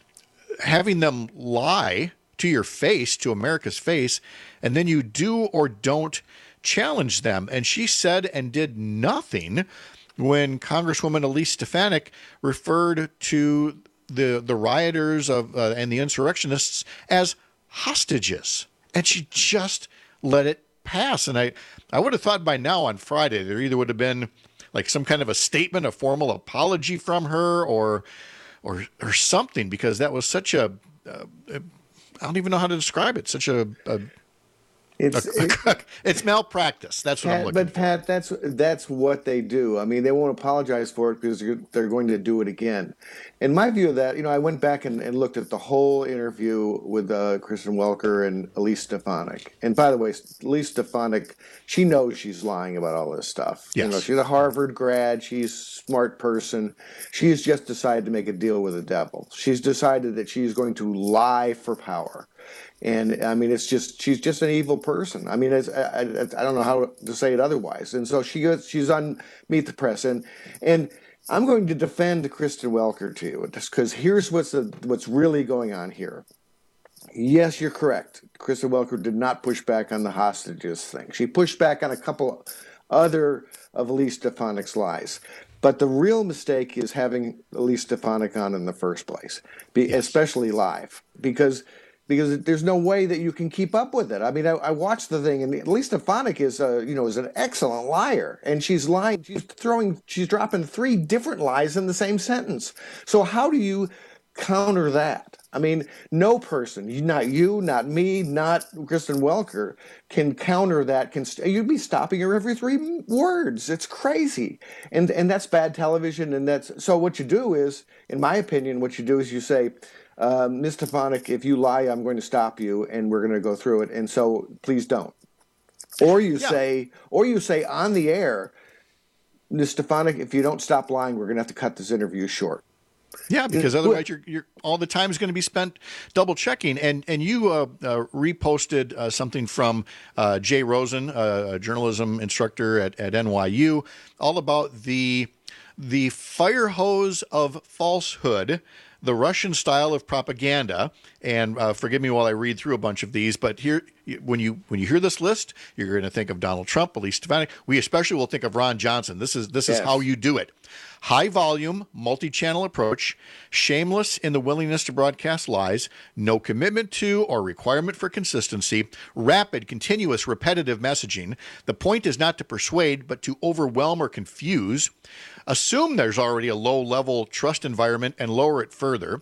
having them lie to your face, to America's face, and then you do or don't challenge them. And she said and did nothing when Congresswoman Elise Stefanik referred to the the rioters of uh, and the insurrectionists as hostages. And she just let it pass. And I, I would have thought by now on Friday there either would have been like some kind of a statement, a formal apology from her, or or or something, because that was such a, uh, I don't even know how to describe it, such a, a It's a, a, it's malpractice. That's what Pat, I'm looking but for. Pat, that's that's what they do. I mean, they won't apologize for it because they're going to do it again. In my view of that, you know, I went back and, and looked at the whole interview with uh, Kristen Welker and Elise Stefanik. And by the way, Elise Stefanik, she knows she's lying about all this stuff. Yes. You know, she's a Harvard grad. She's a smart person. She's just decided to make a deal with the devil. She's decided that she's going to lie for power. And I mean, it's just, she's just an evil person. I mean, it's, I, I, I don't know how to say it otherwise. And so she goes, she's on Meet the Press. And, and I'm going to defend Kristen Welker to you, because here's what's, the, what's really going on here. Yes, you're correct. Kristen Welker did not push back on the hostages thing. She pushed back on a couple other of Elise Stefanik's lies. But the real mistake is having Elise Stefanik on in the first place, be, yes. especially live, because because there's no way that you can keep up with it. I mean, I, I watched the thing, and Elise Stefanik is, a, you know, is an excellent liar, and she's lying. She's throwing, she's dropping three different lies in the same sentence. So how do you counter that? I mean, no person, not you, not me, not Kristen Welker, can counter that. Can you'd be stopping her every three words? It's crazy, and and that's bad television. And that's so. What you do is, in my opinion, what you do is you say, Uh, Miz Stefanik, if you lie, I'm going to stop you, and we're going to go through it. And so, please don't. Or you yeah. say, or you say on the air, Miz Stefanik, if you don't stop lying, we're going to have to cut this interview short. Yeah, because otherwise, you're, you're all the time is going to be spent double checking. And and you uh, uh, reposted uh, something from uh, Jay Rosen, uh, a journalism instructor at, at N Y U, all about the the fire hose of falsehood, the Russian style of propaganda. And uh, forgive me while I read through a bunch of these, but here, when you when you hear this list, you're going to think of Donald Trump, Elise Stefanik. We especially will think of Ron Johnson. This is this yes. is how you do it. High volume, multi-channel approach, shameless in the willingness to broadcast lies, no commitment to or requirement for consistency, rapid, continuous, repetitive messaging. The point is not to persuade, but to overwhelm or confuse. Assume there's already a low-level trust environment and lower it further.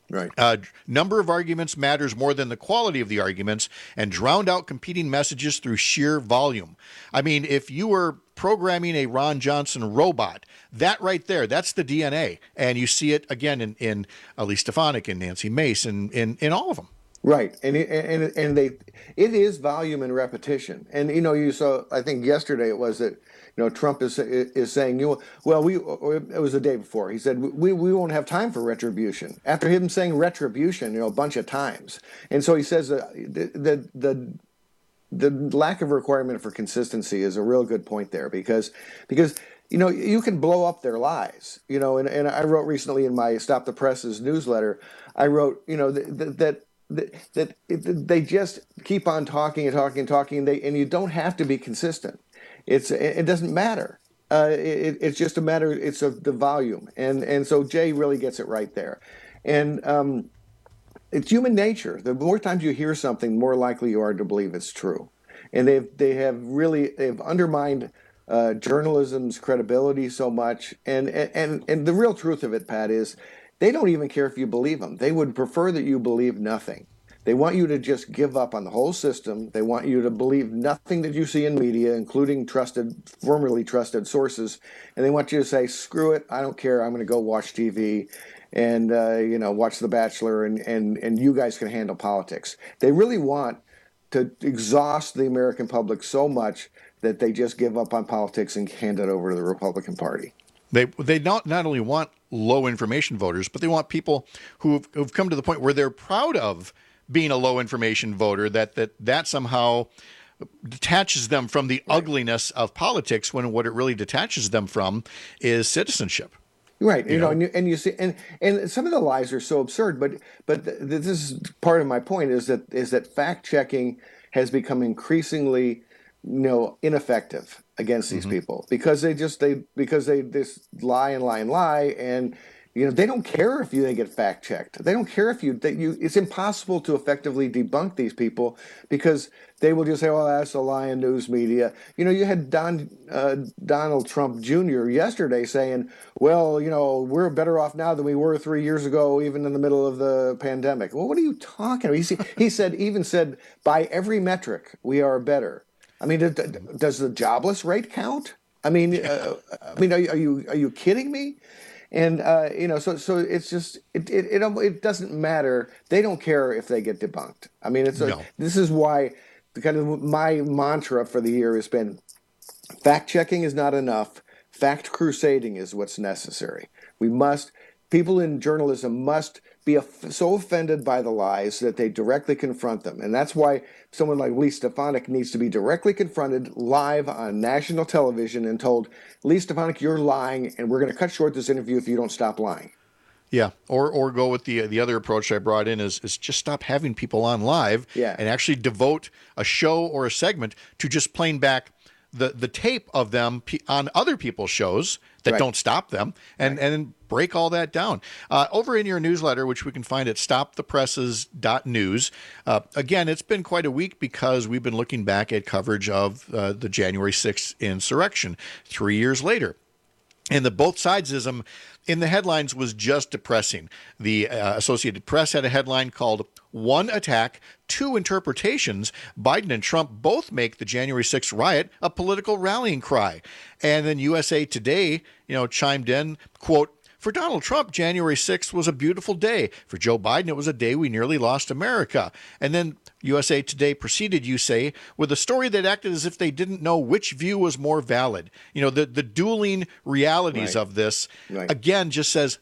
Right. Uh, number of arguments matters more than the quality of the arguments, and drowned out competing messages through sheer volume. I mean, if you were programming a Ron Johnson robot, that right there, that's the D N A. And you see it again in, in Elise Stefanik and Nancy Mace and in, in all of them. Right, and it, and and they, it is volume and repetition, and you know you saw. I think yesterday it was that you know Trump is is saying you know, well we it was the day before he said we we won't have time for retribution after him saying retribution you know a bunch of times, and so he says that the the the lack of requirement for consistency is a real good point there because because. You know, you can blow up their lies, you know, and, and I wrote recently in my Stop the Press's newsletter, I wrote, you know, that, that that, that it, they just keep on talking and talking and talking, and, they, and you don't have to be consistent. It's It doesn't matter. Uh, it, it's just a matter, it's of the volume. And, and so Jay really gets it right there. And um, it's human nature. The more times you hear something, the more likely you are to believe it's true. And they've, they have really, they've undermined Uh, journalism's credibility so much, and, and and the real truth of it, Pat, is they don't even care if you believe them. They would prefer that you believe nothing. They want you to just give up on the whole system. They want you to believe nothing that you see in media, including trusted, formerly trusted sources, and they want you to say, "Screw it, I don't care. I'm going to go watch T V." And uh, you know, watch The Bachelor, and, and and you guys can handle politics. They really want to exhaust the American public so much that they just give up on politics and hand it over to the Republican Party. They they not, not only want low information voters, but they want people who've, who've come to the point where they're proud of being a low information voter, that that, that somehow detaches them from the right. ugliness of politics, when what it really detaches them from is citizenship. Right, you, you know, know and, you, and you see, and, and some of the lies are so absurd, but but th- this is part of my point is that is that fact checking has become increasingly you know, ineffective against these mm-hmm. people because they just they because they just lie and lie and lie, and you know they don't care if you they get fact checked. They don't care if you that you. It's impossible to effectively debunk these people because they will just say, "Oh, that's a lie in news media." You know, you had Don uh, Donald Trump Junior yesterday saying, "Well, you know, we're better off now than we were three years ago, even in the middle of the pandemic." Well, what are you talking about? He, he said even said by every metric we are better. I mean, does the jobless rate count? I mean, uh, I mean, are you, are you are you kidding me? And uh, you know, so so it's just it, it it it doesn't matter. They don't care if they get debunked. I mean, it's a, no. This is why the kind of my mantra for the year has been: fact checking is not enough. Fact crusading is what's necessary. We must. People in journalism must be so offended by the lies that they directly confront them. And that's why someone like Elise Stefanik needs to be directly confronted live on national television and told, Elise Stefanik, you're lying, and we're going to cut short this interview if you don't stop lying. Yeah, or or go with the the other approach I brought in is is just stop having people on live yeah. and actually devote a show or a segment to just playing back the, the tape of them on other people's shows that right. don't stop them, and, right. and break all that down. Uh, over in your newsletter, which we can find at stop the presses dot news, uh, again, it's been quite a week because we've been looking back at coverage of uh, the January sixth insurrection three years later. And the both sidesism in the headlines was just depressing. The uh, Associated Press had a headline called "One Attack, Two Interpretations. Biden and Trump both make the January sixth riot a political rallying cry." And then U S A Today, you know, chimed in, quote, "For Donald Trump, January sixth was a beautiful day. For Joe Biden, it was a day we nearly lost America." And then U S A Today proceeded, you say, with a story that acted as if they didn't know which view was more valid. You know, the, the dueling realities right. of this, right. again, just says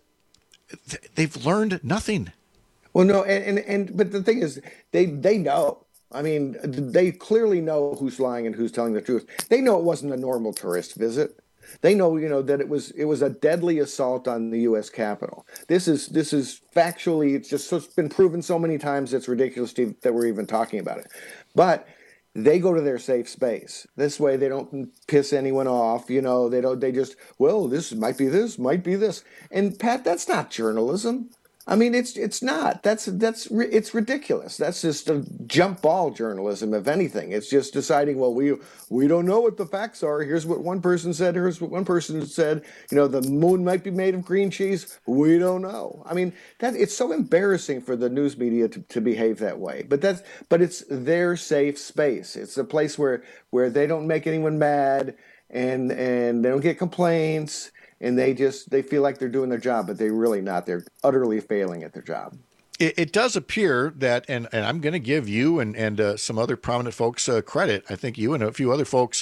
th- they've learned nothing. Well, no, and, and, and but the thing is, they they know. I mean, they clearly know who's lying and who's telling the truth. They know it wasn't a normal tourist visit. They know, you know, that it was it was a deadly assault on the U S Capitol. This is this is factually, it's just it's been proven so many times it's ridiculous to, that we're even talking about it. But they go to their safe space. This way, they don't piss anyone off. You know, they don't. They just well, this might be this, might be this. And Pat, that's not journalism. I mean, it's it's not. That's that's it's ridiculous. That's just a jump ball journalism, if anything. It's just deciding, well, we we don't know what the facts are. Here's what one person said. Here's what one person said. You know, the moon might be made of green cheese. We don't know. I mean, that it's so embarrassing for the news media to, to behave that way. But that's but it's their safe space. It's a place where where they don't make anyone mad and and they don't get complaints. And they just, they feel like they're doing their job, but they're really not. They're utterly failing at their job. It, it does appear that, and, and I'm going to give you and, and uh, some other prominent folks uh, credit. I think you and a few other folks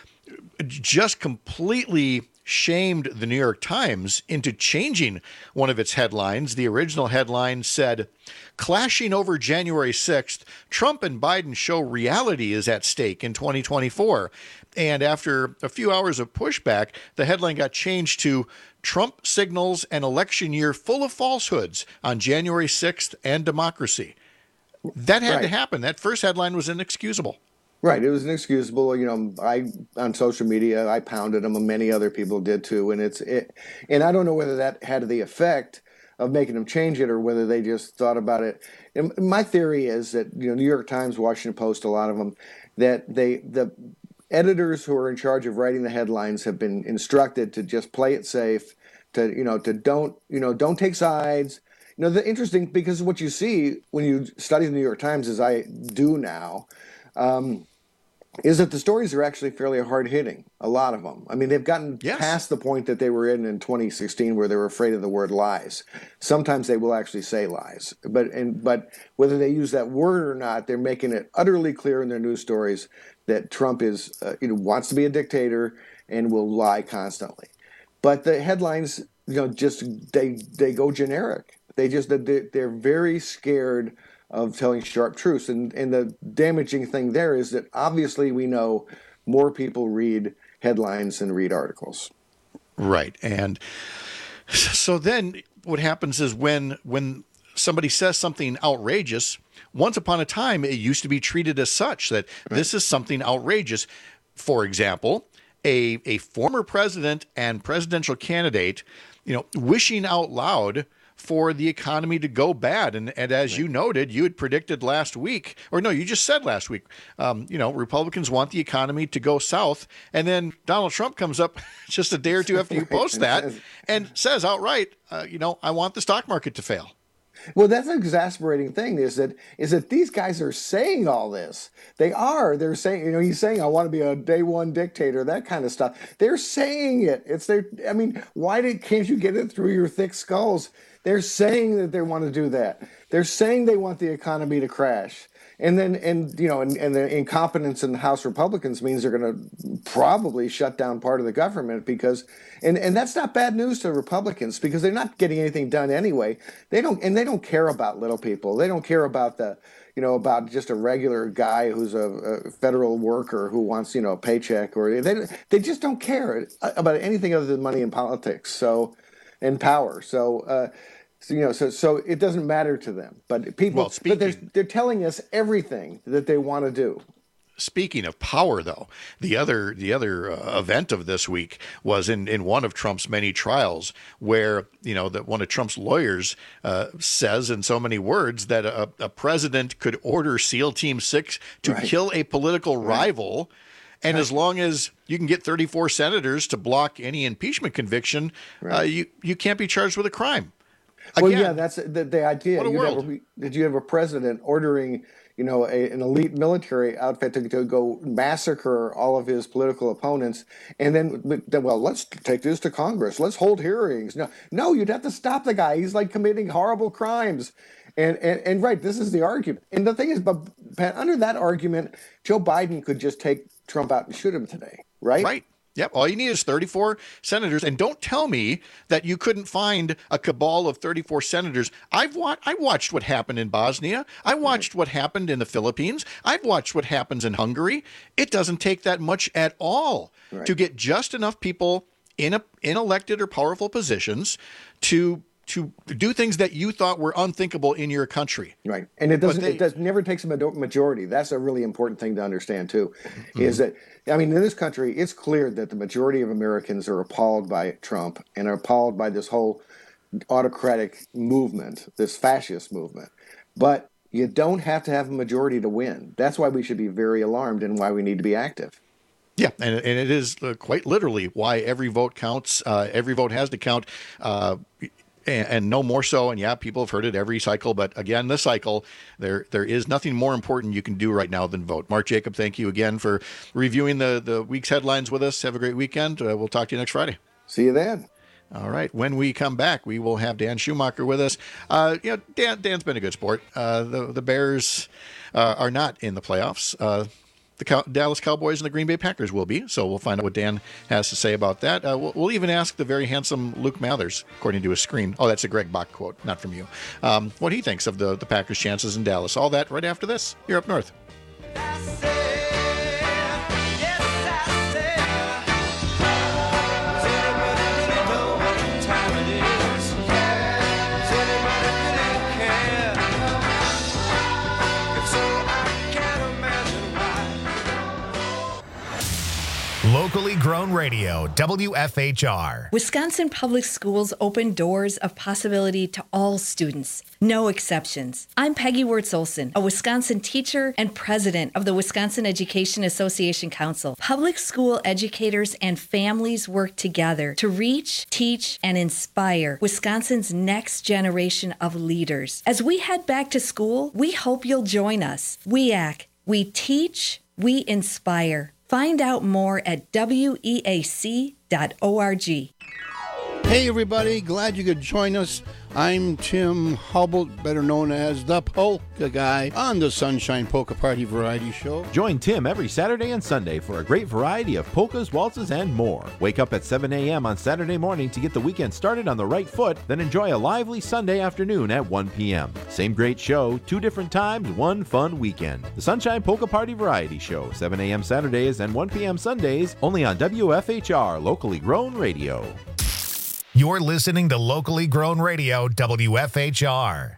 just completely shamed the New York Times into changing one of its headlines. The original headline said, "Clashing over January sixth, Trump and Biden show reality is at stake in twenty twenty-four. And after a few hours of pushback, the headline got changed to "Trump signals an election year full of falsehoods on January sixth and democracy." That had right. to happen. That first headline was inexcusable. Right. It was inexcusable. You know, I, on social media, I pounded them, and many other people did too. And it's, it, and I don't know whether that had the effect of making them change it or whether they just thought about it. And my theory is that, you know, New York Times, Washington Post, a lot of them, that they, the editors who are in charge of writing the headlines have been instructed to just play it safe, to, you know, to don't, you know, don't take sides. You know, the interesting, because what you see when you study the New York Times, as I do now, um, is that the stories are actually fairly hard-hitting, a lot of them. I mean, they've gotten yes. past the point that they were in in twenty sixteen where they were afraid of the word lies. Sometimes they will actually say lies. But and but whether they use that word or not, they're making it utterly clear in their news stories that Trump is, uh, you know, wants to be a dictator and will lie constantly. But the headlines, you know, just they they go generic. They just they're, they're very scared of telling sharp truths. And, and the damaging thing there is that obviously we know more people read headlines than read articles. Right. And so then what happens is when when somebody says something outrageous, once upon a time it used to be treated as such, that right. this is something outrageous. For example, a a former president and presidential candidate, you know, wishing out loud for the economy to go bad. And, and as right. you noted, you had predicted last week, or no, you just said last week, um, you know, Republicans want the economy to go south. And then Donald Trump comes up just a day or two after you post that and says outright, uh, you know, I want the stock market to fail. Well, that's an exasperating thing is that is that these guys are saying all this. They are. They're saying, you know, he's saying, I want to be a day one dictator, that kind of stuff. They're saying it. It's their, I mean, why did, can't you get it through your thick skulls? They're saying that they want to do that. They're saying they want the economy to crash. And then, and you know, and, and the incompetence in the House Republicans means they're going to probably shut down part of the government because, and, and that's not bad news to Republicans because they're not getting anything done anyway. They don't, and they don't care about little people. They don't care about the, you know, about just a regular guy who's a, a federal worker who wants, you know, a paycheck, or they they just don't care about anything other than money and politics. So, and power. So. uh So, you know, so so it doesn't matter to them, but people, well, speaking, but they're, they're telling us everything that they want to do. Speaking of power, though, the other the other uh, event of this week was in, in one of Trump's many trials, where you know that one of Trump's lawyers uh, says in so many words that a, a president could order SEAL Team Six to right. kill a political right. rival. And right. as long as you can get thirty-four senators to block any impeachment conviction, right. uh, you you can't be charged with a crime. Again, well, yeah, that's the, the idea. What a You'd world. Have a, did you have a president ordering, you know, a, an elite military outfit to, to go massacre all of his political opponents, and then, then, well, let's take this to Congress. Let's hold hearings. No, no, you'd have to stop the guy. He's like committing horrible crimes. And, and and right, this is the argument. And the thing is, but Pat, under that argument, Joe Biden could just take Trump out and shoot him today, right? Right. Yep. All you need is thirty-four senators. And don't tell me that you couldn't find a cabal of thirty-four senators. I've wa- I watched what happened in Bosnia. I watched what happened in the Philippines. I've watched what happens in Hungary. It doesn't take that much at all right. to get just enough people in a, in elected or powerful positions to to do things that you thought were unthinkable in your country. Right. And it doesn't, they, it does never takes a majority. That's a really important thing to understand too, mm-hmm. is that, I mean, in this country, it's clear that the majority of Americans are appalled by Trump and are appalled by this whole autocratic movement, this fascist movement. But you don't have to have a majority to win. That's why we should be very alarmed and why we need to be active. Yeah, and, and it is uh, quite literally why every vote counts. Uh, every vote has to count, uh, and, and no more so. And yeah, people have heard it every cycle. But again, this cycle, there there is nothing more important you can do right now than vote. Mark Jacob, thank you again for reviewing the, the week's headlines with us. Have a great weekend. Uh, we'll talk to you next Friday. See you then. All right. When we come back, we will have Dan Schumacher with us. Uh, you know, Dan, Dan's been a good sport. Uh, the, the Bears uh, are not in the playoffs. Uh, the Cow- Dallas Cowboys and the Green Bay Packers will be. So we'll find out what Dan has to say about that. Uh, we'll, we'll even ask the very handsome Luke Mathers, according to his screen. Oh, that's a Greg Bach quote, not from you. Um, what he thinks of the, the Packers' chances in Dallas. All that right after this. You're up north. Locally grown radio, W F H R. Wisconsin Public Schools open doors of possibility to all students, no exceptions. I'm Peggy Wirtz-Olson, a Wisconsin teacher and president of the Wisconsin Education Association Council. Public school educators and families work together to reach, teach, and inspire Wisconsin's next generation of leaders. As we head back to school, we hope you'll join us. We act, we teach, we inspire. Find out more at W E A C dot org. Hey everybody, glad you could join us. I'm Tim Hubble, better known as the Polka Guy, on the Sunshine Polka Party Variety Show. Join Tim every Saturday and Sunday for a great variety of polkas, waltzes, and more. Wake up at seven a.m. on Saturday morning to get the weekend started on the right foot, then enjoy a lively Sunday afternoon at one p.m. Same great show, two different times, one fun weekend. The Sunshine Polka Party Variety Show, seven a.m. Saturdays and one p.m. Sundays, only on W F H R, locally grown radio. You're listening to Locally Grown Radio, W F H R.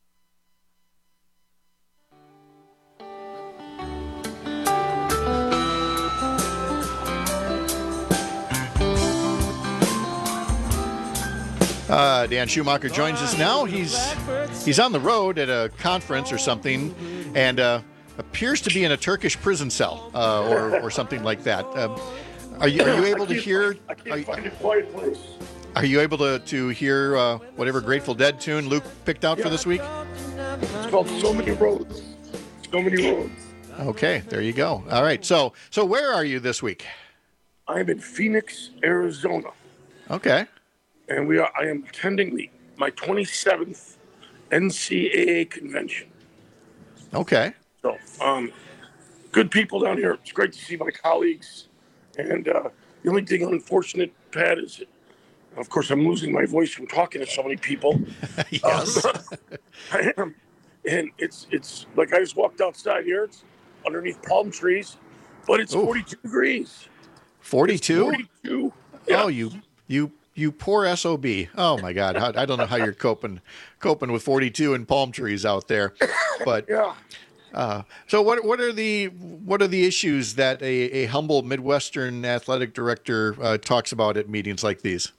Uh, Dan Schumacher joins us now. He's he's on the road at a conference or something, and uh, appears to be in a Turkish prison cell uh, or or something like that. Um, are you are you able to hear? I can't find a quiet place. Are you able to, to hear uh, whatever Grateful Dead tune Luke picked out yeah. for this week? It's called So Many Roads. So Many Roads. Okay, there you go. All right. So so where are you this week? I'm in Phoenix, Arizona. Okay. And we are. I am attending the my twenty-seventh N C A A convention. Okay. So, um, good people down here. It's great to see my colleagues. And uh, the only thing unfortunate, Pat, is of course, I'm losing my voice from talking to so many people. Yes. Um, I am. And it's it's like I just walked outside here. It's underneath palm trees, but it's Ooh. forty-two degrees. forty-two? forty-two. Yeah. Oh, you you you poor S O B. Oh my God. I, I don't know how you're coping coping with forty-two and palm trees out there. But yeah. Uh, so what what are the what are the issues that a, a humble Midwestern athletic director uh, talks about at meetings like these?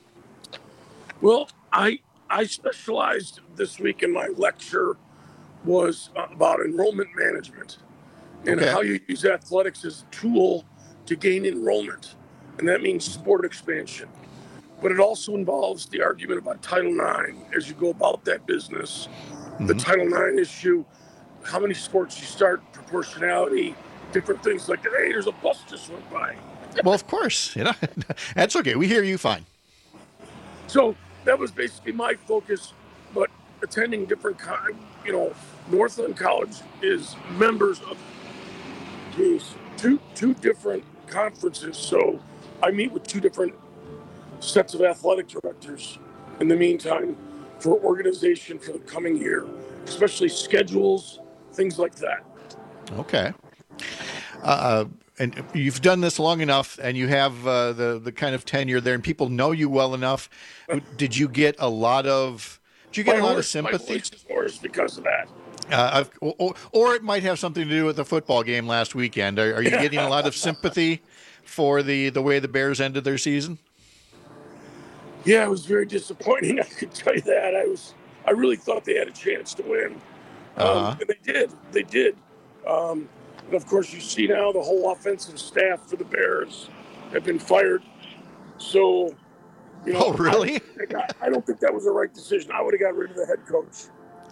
Well, I I specialized this week in my lecture was about enrollment management and okay. how you use athletics as a tool to gain enrollment. And that means sport expansion. But it also involves the argument about Title nine as you go about that business. Mm-hmm. The Title nine issue, how many sports you start, proportionality, different things like that. Hey, there's a bus just went by. Well, of course. You know, that's okay. We hear you fine. So that was basically my focus, but attending different, you know, Northland College is members of these two two different conferences. So I meet with two different sets of athletic directors in the meantime for organization for the coming year, especially schedules, things like that. Okay. Uh, and you've done this long enough, and you have uh, the the kind of tenure there, and people know you well enough. Did you get a lot of? Did you get my a lot horse, of sympathy? My voice is hoarse because of that. Uh, or, or it might have something to do with the football game last weekend. Are, are you getting a lot of sympathy for the, the way the Bears ended their season? Yeah, it was very disappointing. I could tell you that. I was, I really thought they had a chance to win, um, Uh-huh. and they did. They did. Um, and of course, you see now the whole offensive staff for the Bears have been fired. So, you know, Oh, really? I, don't think I, I don't think that was the right decision. I would have got rid of the head coach.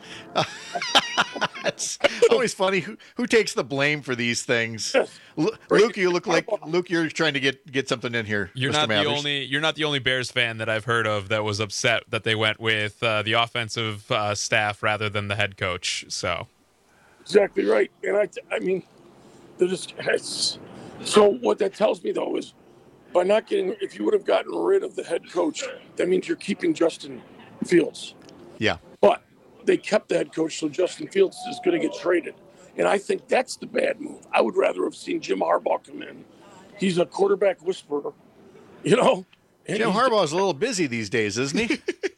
It's always funny who, who takes the blame for these things. Lu- Luke, you look like Luke. You're trying to get get something in here. You're Mister not Mathers. the only. You're not the only Bears fan that I've heard of that was upset that they went with uh, the offensive uh, staff rather than the head coach. So, Exactly right. And I, I mean, they're just. It's, so what that tells me though is, by not getting, if you would have gotten rid of the head coach, that means you're keeping Justin Fields. Yeah. But they kept the head coach, so Justin Fields is going to get traded. And I think that's the bad move. I would rather have seen Jim Harbaugh come in. He's a quarterback whisperer, you know. And Jim he's- Harbaugh's a little busy these days, isn't he?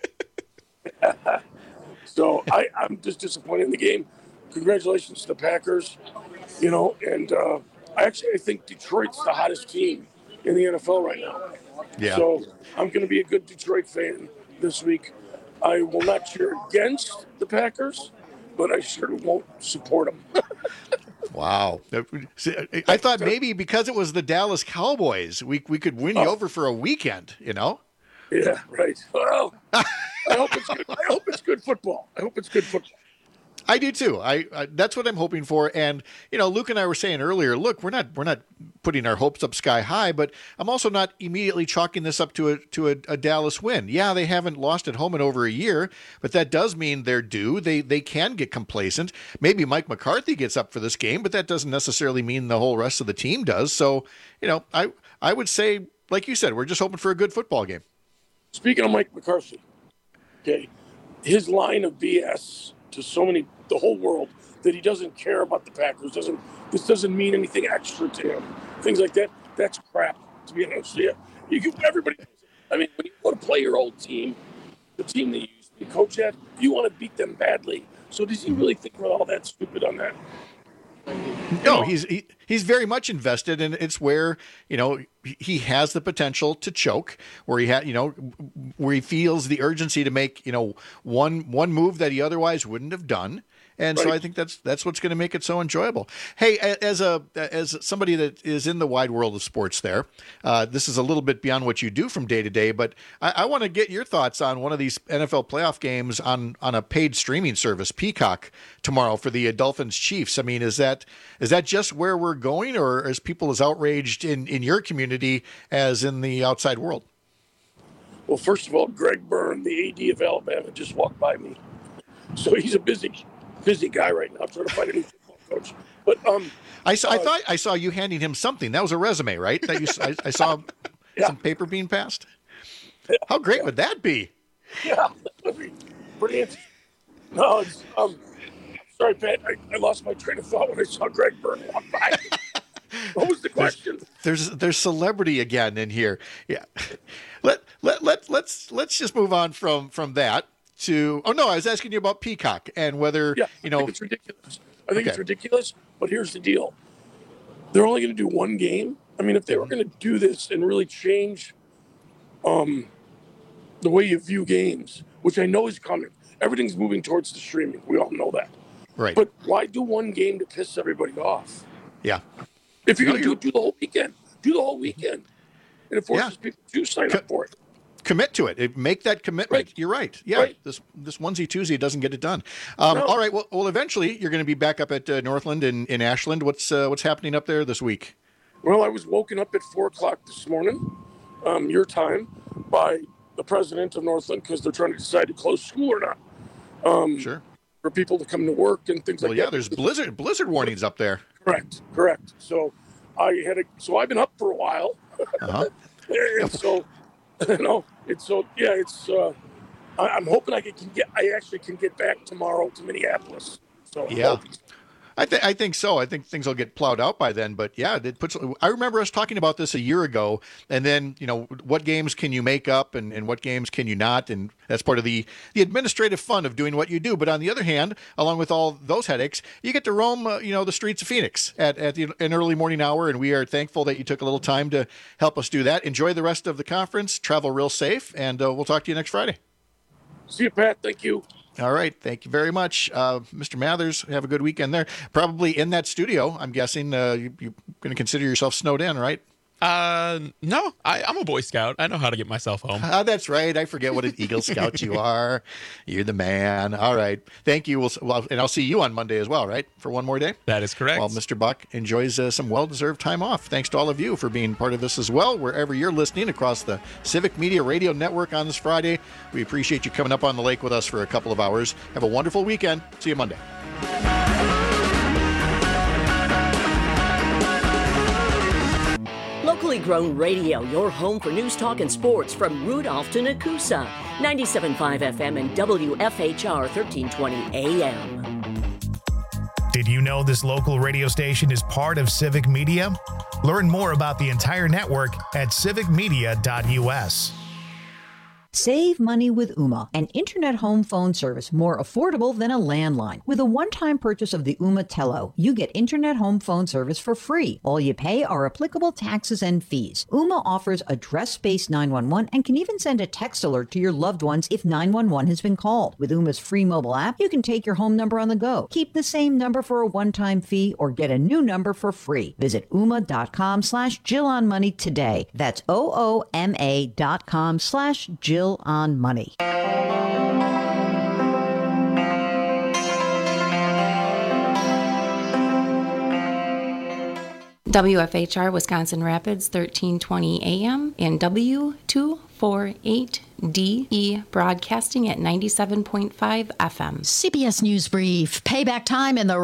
So I, I'm just disappointed in the game. Congratulations to the Packers, you know. And uh, I actually I think Detroit's the hottest team in the N F L right now. Yeah. So I'm going to be a good Detroit fan this week. I will not cheer against the Packers, but I sure won't support them. Wow. See, I thought maybe because it was the Dallas Cowboys, we we could win you Oh. over for a weekend, you know? Yeah, right. Well, I hope it's good. I hope it's good football. I hope it's good football. I do too. I, I that's what I'm hoping for. And you know, Luke and I were saying earlier, look, we're not we're not putting our hopes up sky high, but I'm also not immediately chalking this up to a to a, a Dallas win. Yeah, they haven't lost at home in over a year, but that does mean they're due. They they can get complacent. Maybe Mike McCarthy gets up for this game, but that doesn't necessarily mean the whole rest of the team does. So, you know, I I would say, like you said, we're just hoping for a good football game. Speaking of Mike McCarthy, okay, his line of B S to so many, the whole world, that he doesn't care about the Packers, doesn't, this doesn't mean anything extra to him, things like that, that's crap, to be honest with you. You can, everybody knows it. I mean, when you go to play your old team, the team that you used to be coach at, you want to beat them badly. So does he really think we're all that stupid on that? No, he's he, he's very much invested, and it's where you know he has the potential to choke, where he had you know where he feels the urgency to make you know one one move that he otherwise wouldn't have done, and so Right. I think that's that's what's going to make it so enjoyable. Hey, a- as a as somebody that is in the wide world of sports, there, uh, this is a little bit beyond what you do from day to day, but I, I want to get your thoughts on one of these N F L playoff games on on a paid streaming service, Peacock, tomorrow for the Dolphins Chiefs. I mean, is that is that just where we're going, or is people as outraged in, in your community as in the outside world? Well, first of all, Greg Byrne, the A D of Alabama, just walked by me. So he's a busy, busy guy right now trying to find a new football coach. But um, I saw, I uh, thought I saw you handing him something. That was a resume, right? That you, I, I saw Yeah. some paper being passed. How great would that be? Yeah, that would be pretty interesting. No, it's, um, sorry, Pat, I, I lost my train of thought when I saw Greg Byrne walk by. What was the question? There's there's celebrity again in here. Yeah. Let let let let's let's just move on from from that to oh no, I was asking you about Peacock and whether Yeah, you I know think it's ridiculous. I think it's Okay. ridiculous, but here's the deal. They're only going to do one game. I mean, if they were going to do this and really change um, the way you view games, which I know is coming, everything's moving towards the streaming. We all know that. right. But why do one game to piss everybody off? yeah. If you're No, going to do you're- it, do the whole weekend. Do the whole weekend. And it forces Yeah. people to sign up for it. Commit to it. It- Make that commitment. You're right. Yeah. Right. This this onesie Tuesday doesn't get it done. Um, No. All right. Well, well, eventually you're going to be back up at uh, Northland in, in Ashland. What's uh, what's happening up there this week? Well, I was woken up at four o'clock this morning, um, your time, by the president of Northland because they're trying to decide to close school or not. Um, sure. For people to come to work and things Well, like yeah. that. There's blizzard blizzard warnings up there. Correct, correct. So I had a, so I've been up for a while. Uh-huh. and so, you know, it's so yeah, it's. Uh, I, I'm hoping I can get. I actually can get back tomorrow to Minneapolis. So I'm Yeah. hoping. I, th- I think so. I think things will get plowed out by then. But yeah, it puts. I remember us talking about this a year ago, and then you know what games can you make up, and, and what games can you not, and that's part of the the administrative fun of doing what you do. But on the other hand, along with all those headaches, you get to roam, uh, you know, the streets of Phoenix at at the, an early morning hour, and we are thankful that you took a little time to help us do that. Enjoy the rest of the conference. Travel real safe, and uh, we'll talk to you next Friday. See you, Pat. Thank you. All right. Thank you very much. Uh, Mister Mathers, have a good weekend there. Probably in that studio, I'm guessing. Uh, you, you're going to consider yourself snowed in, right? Uh, no, I, I'm a Boy Scout. I know how to get myself home. Uh, that's right. I forget what an Eagle Scout you are. You're the man. All right. Thank you. We'll, well, and I'll see you on Monday as well, right? For one more day? That is correct. Well, Mister Buck enjoys uh, some well-deserved time off. Thanks to all of you for being part of this as well, wherever you're listening across the Civic Media Radio Network on this Friday. We appreciate you coming up on the lake with us for a couple of hours. Have a wonderful weekend. See you Monday. Locally grown radio, your home for news, talk, and sports from Rudolph to Nakusa. ninety-seven point five F M and W F H R thirteen twenty A M. Did you know this local radio station is part of Civic Media? Learn more about the entire network at civic media dot U S. Save money with Ooma, an internet home phone service more affordable than a landline. With a one-time purchase of the Ooma Tello, you get internet home phone service for free. All you pay are applicable taxes and fees. Ooma offers address-based nine one one and can even send a text alert to your loved ones if nine one one has been called. With Ooma's free mobile app, you can take your home number on the go. Keep the same number for a one-time fee or get a new number for free. Visit ooma.com slash Jill on Money today. That's O O M A dot com slash Jill on Money. W F H R Wisconsin Rapids thirteen twenty A M and W two forty-eight D E broadcasting at ninety-seven point five F M. C B S News Brief. Payback time in the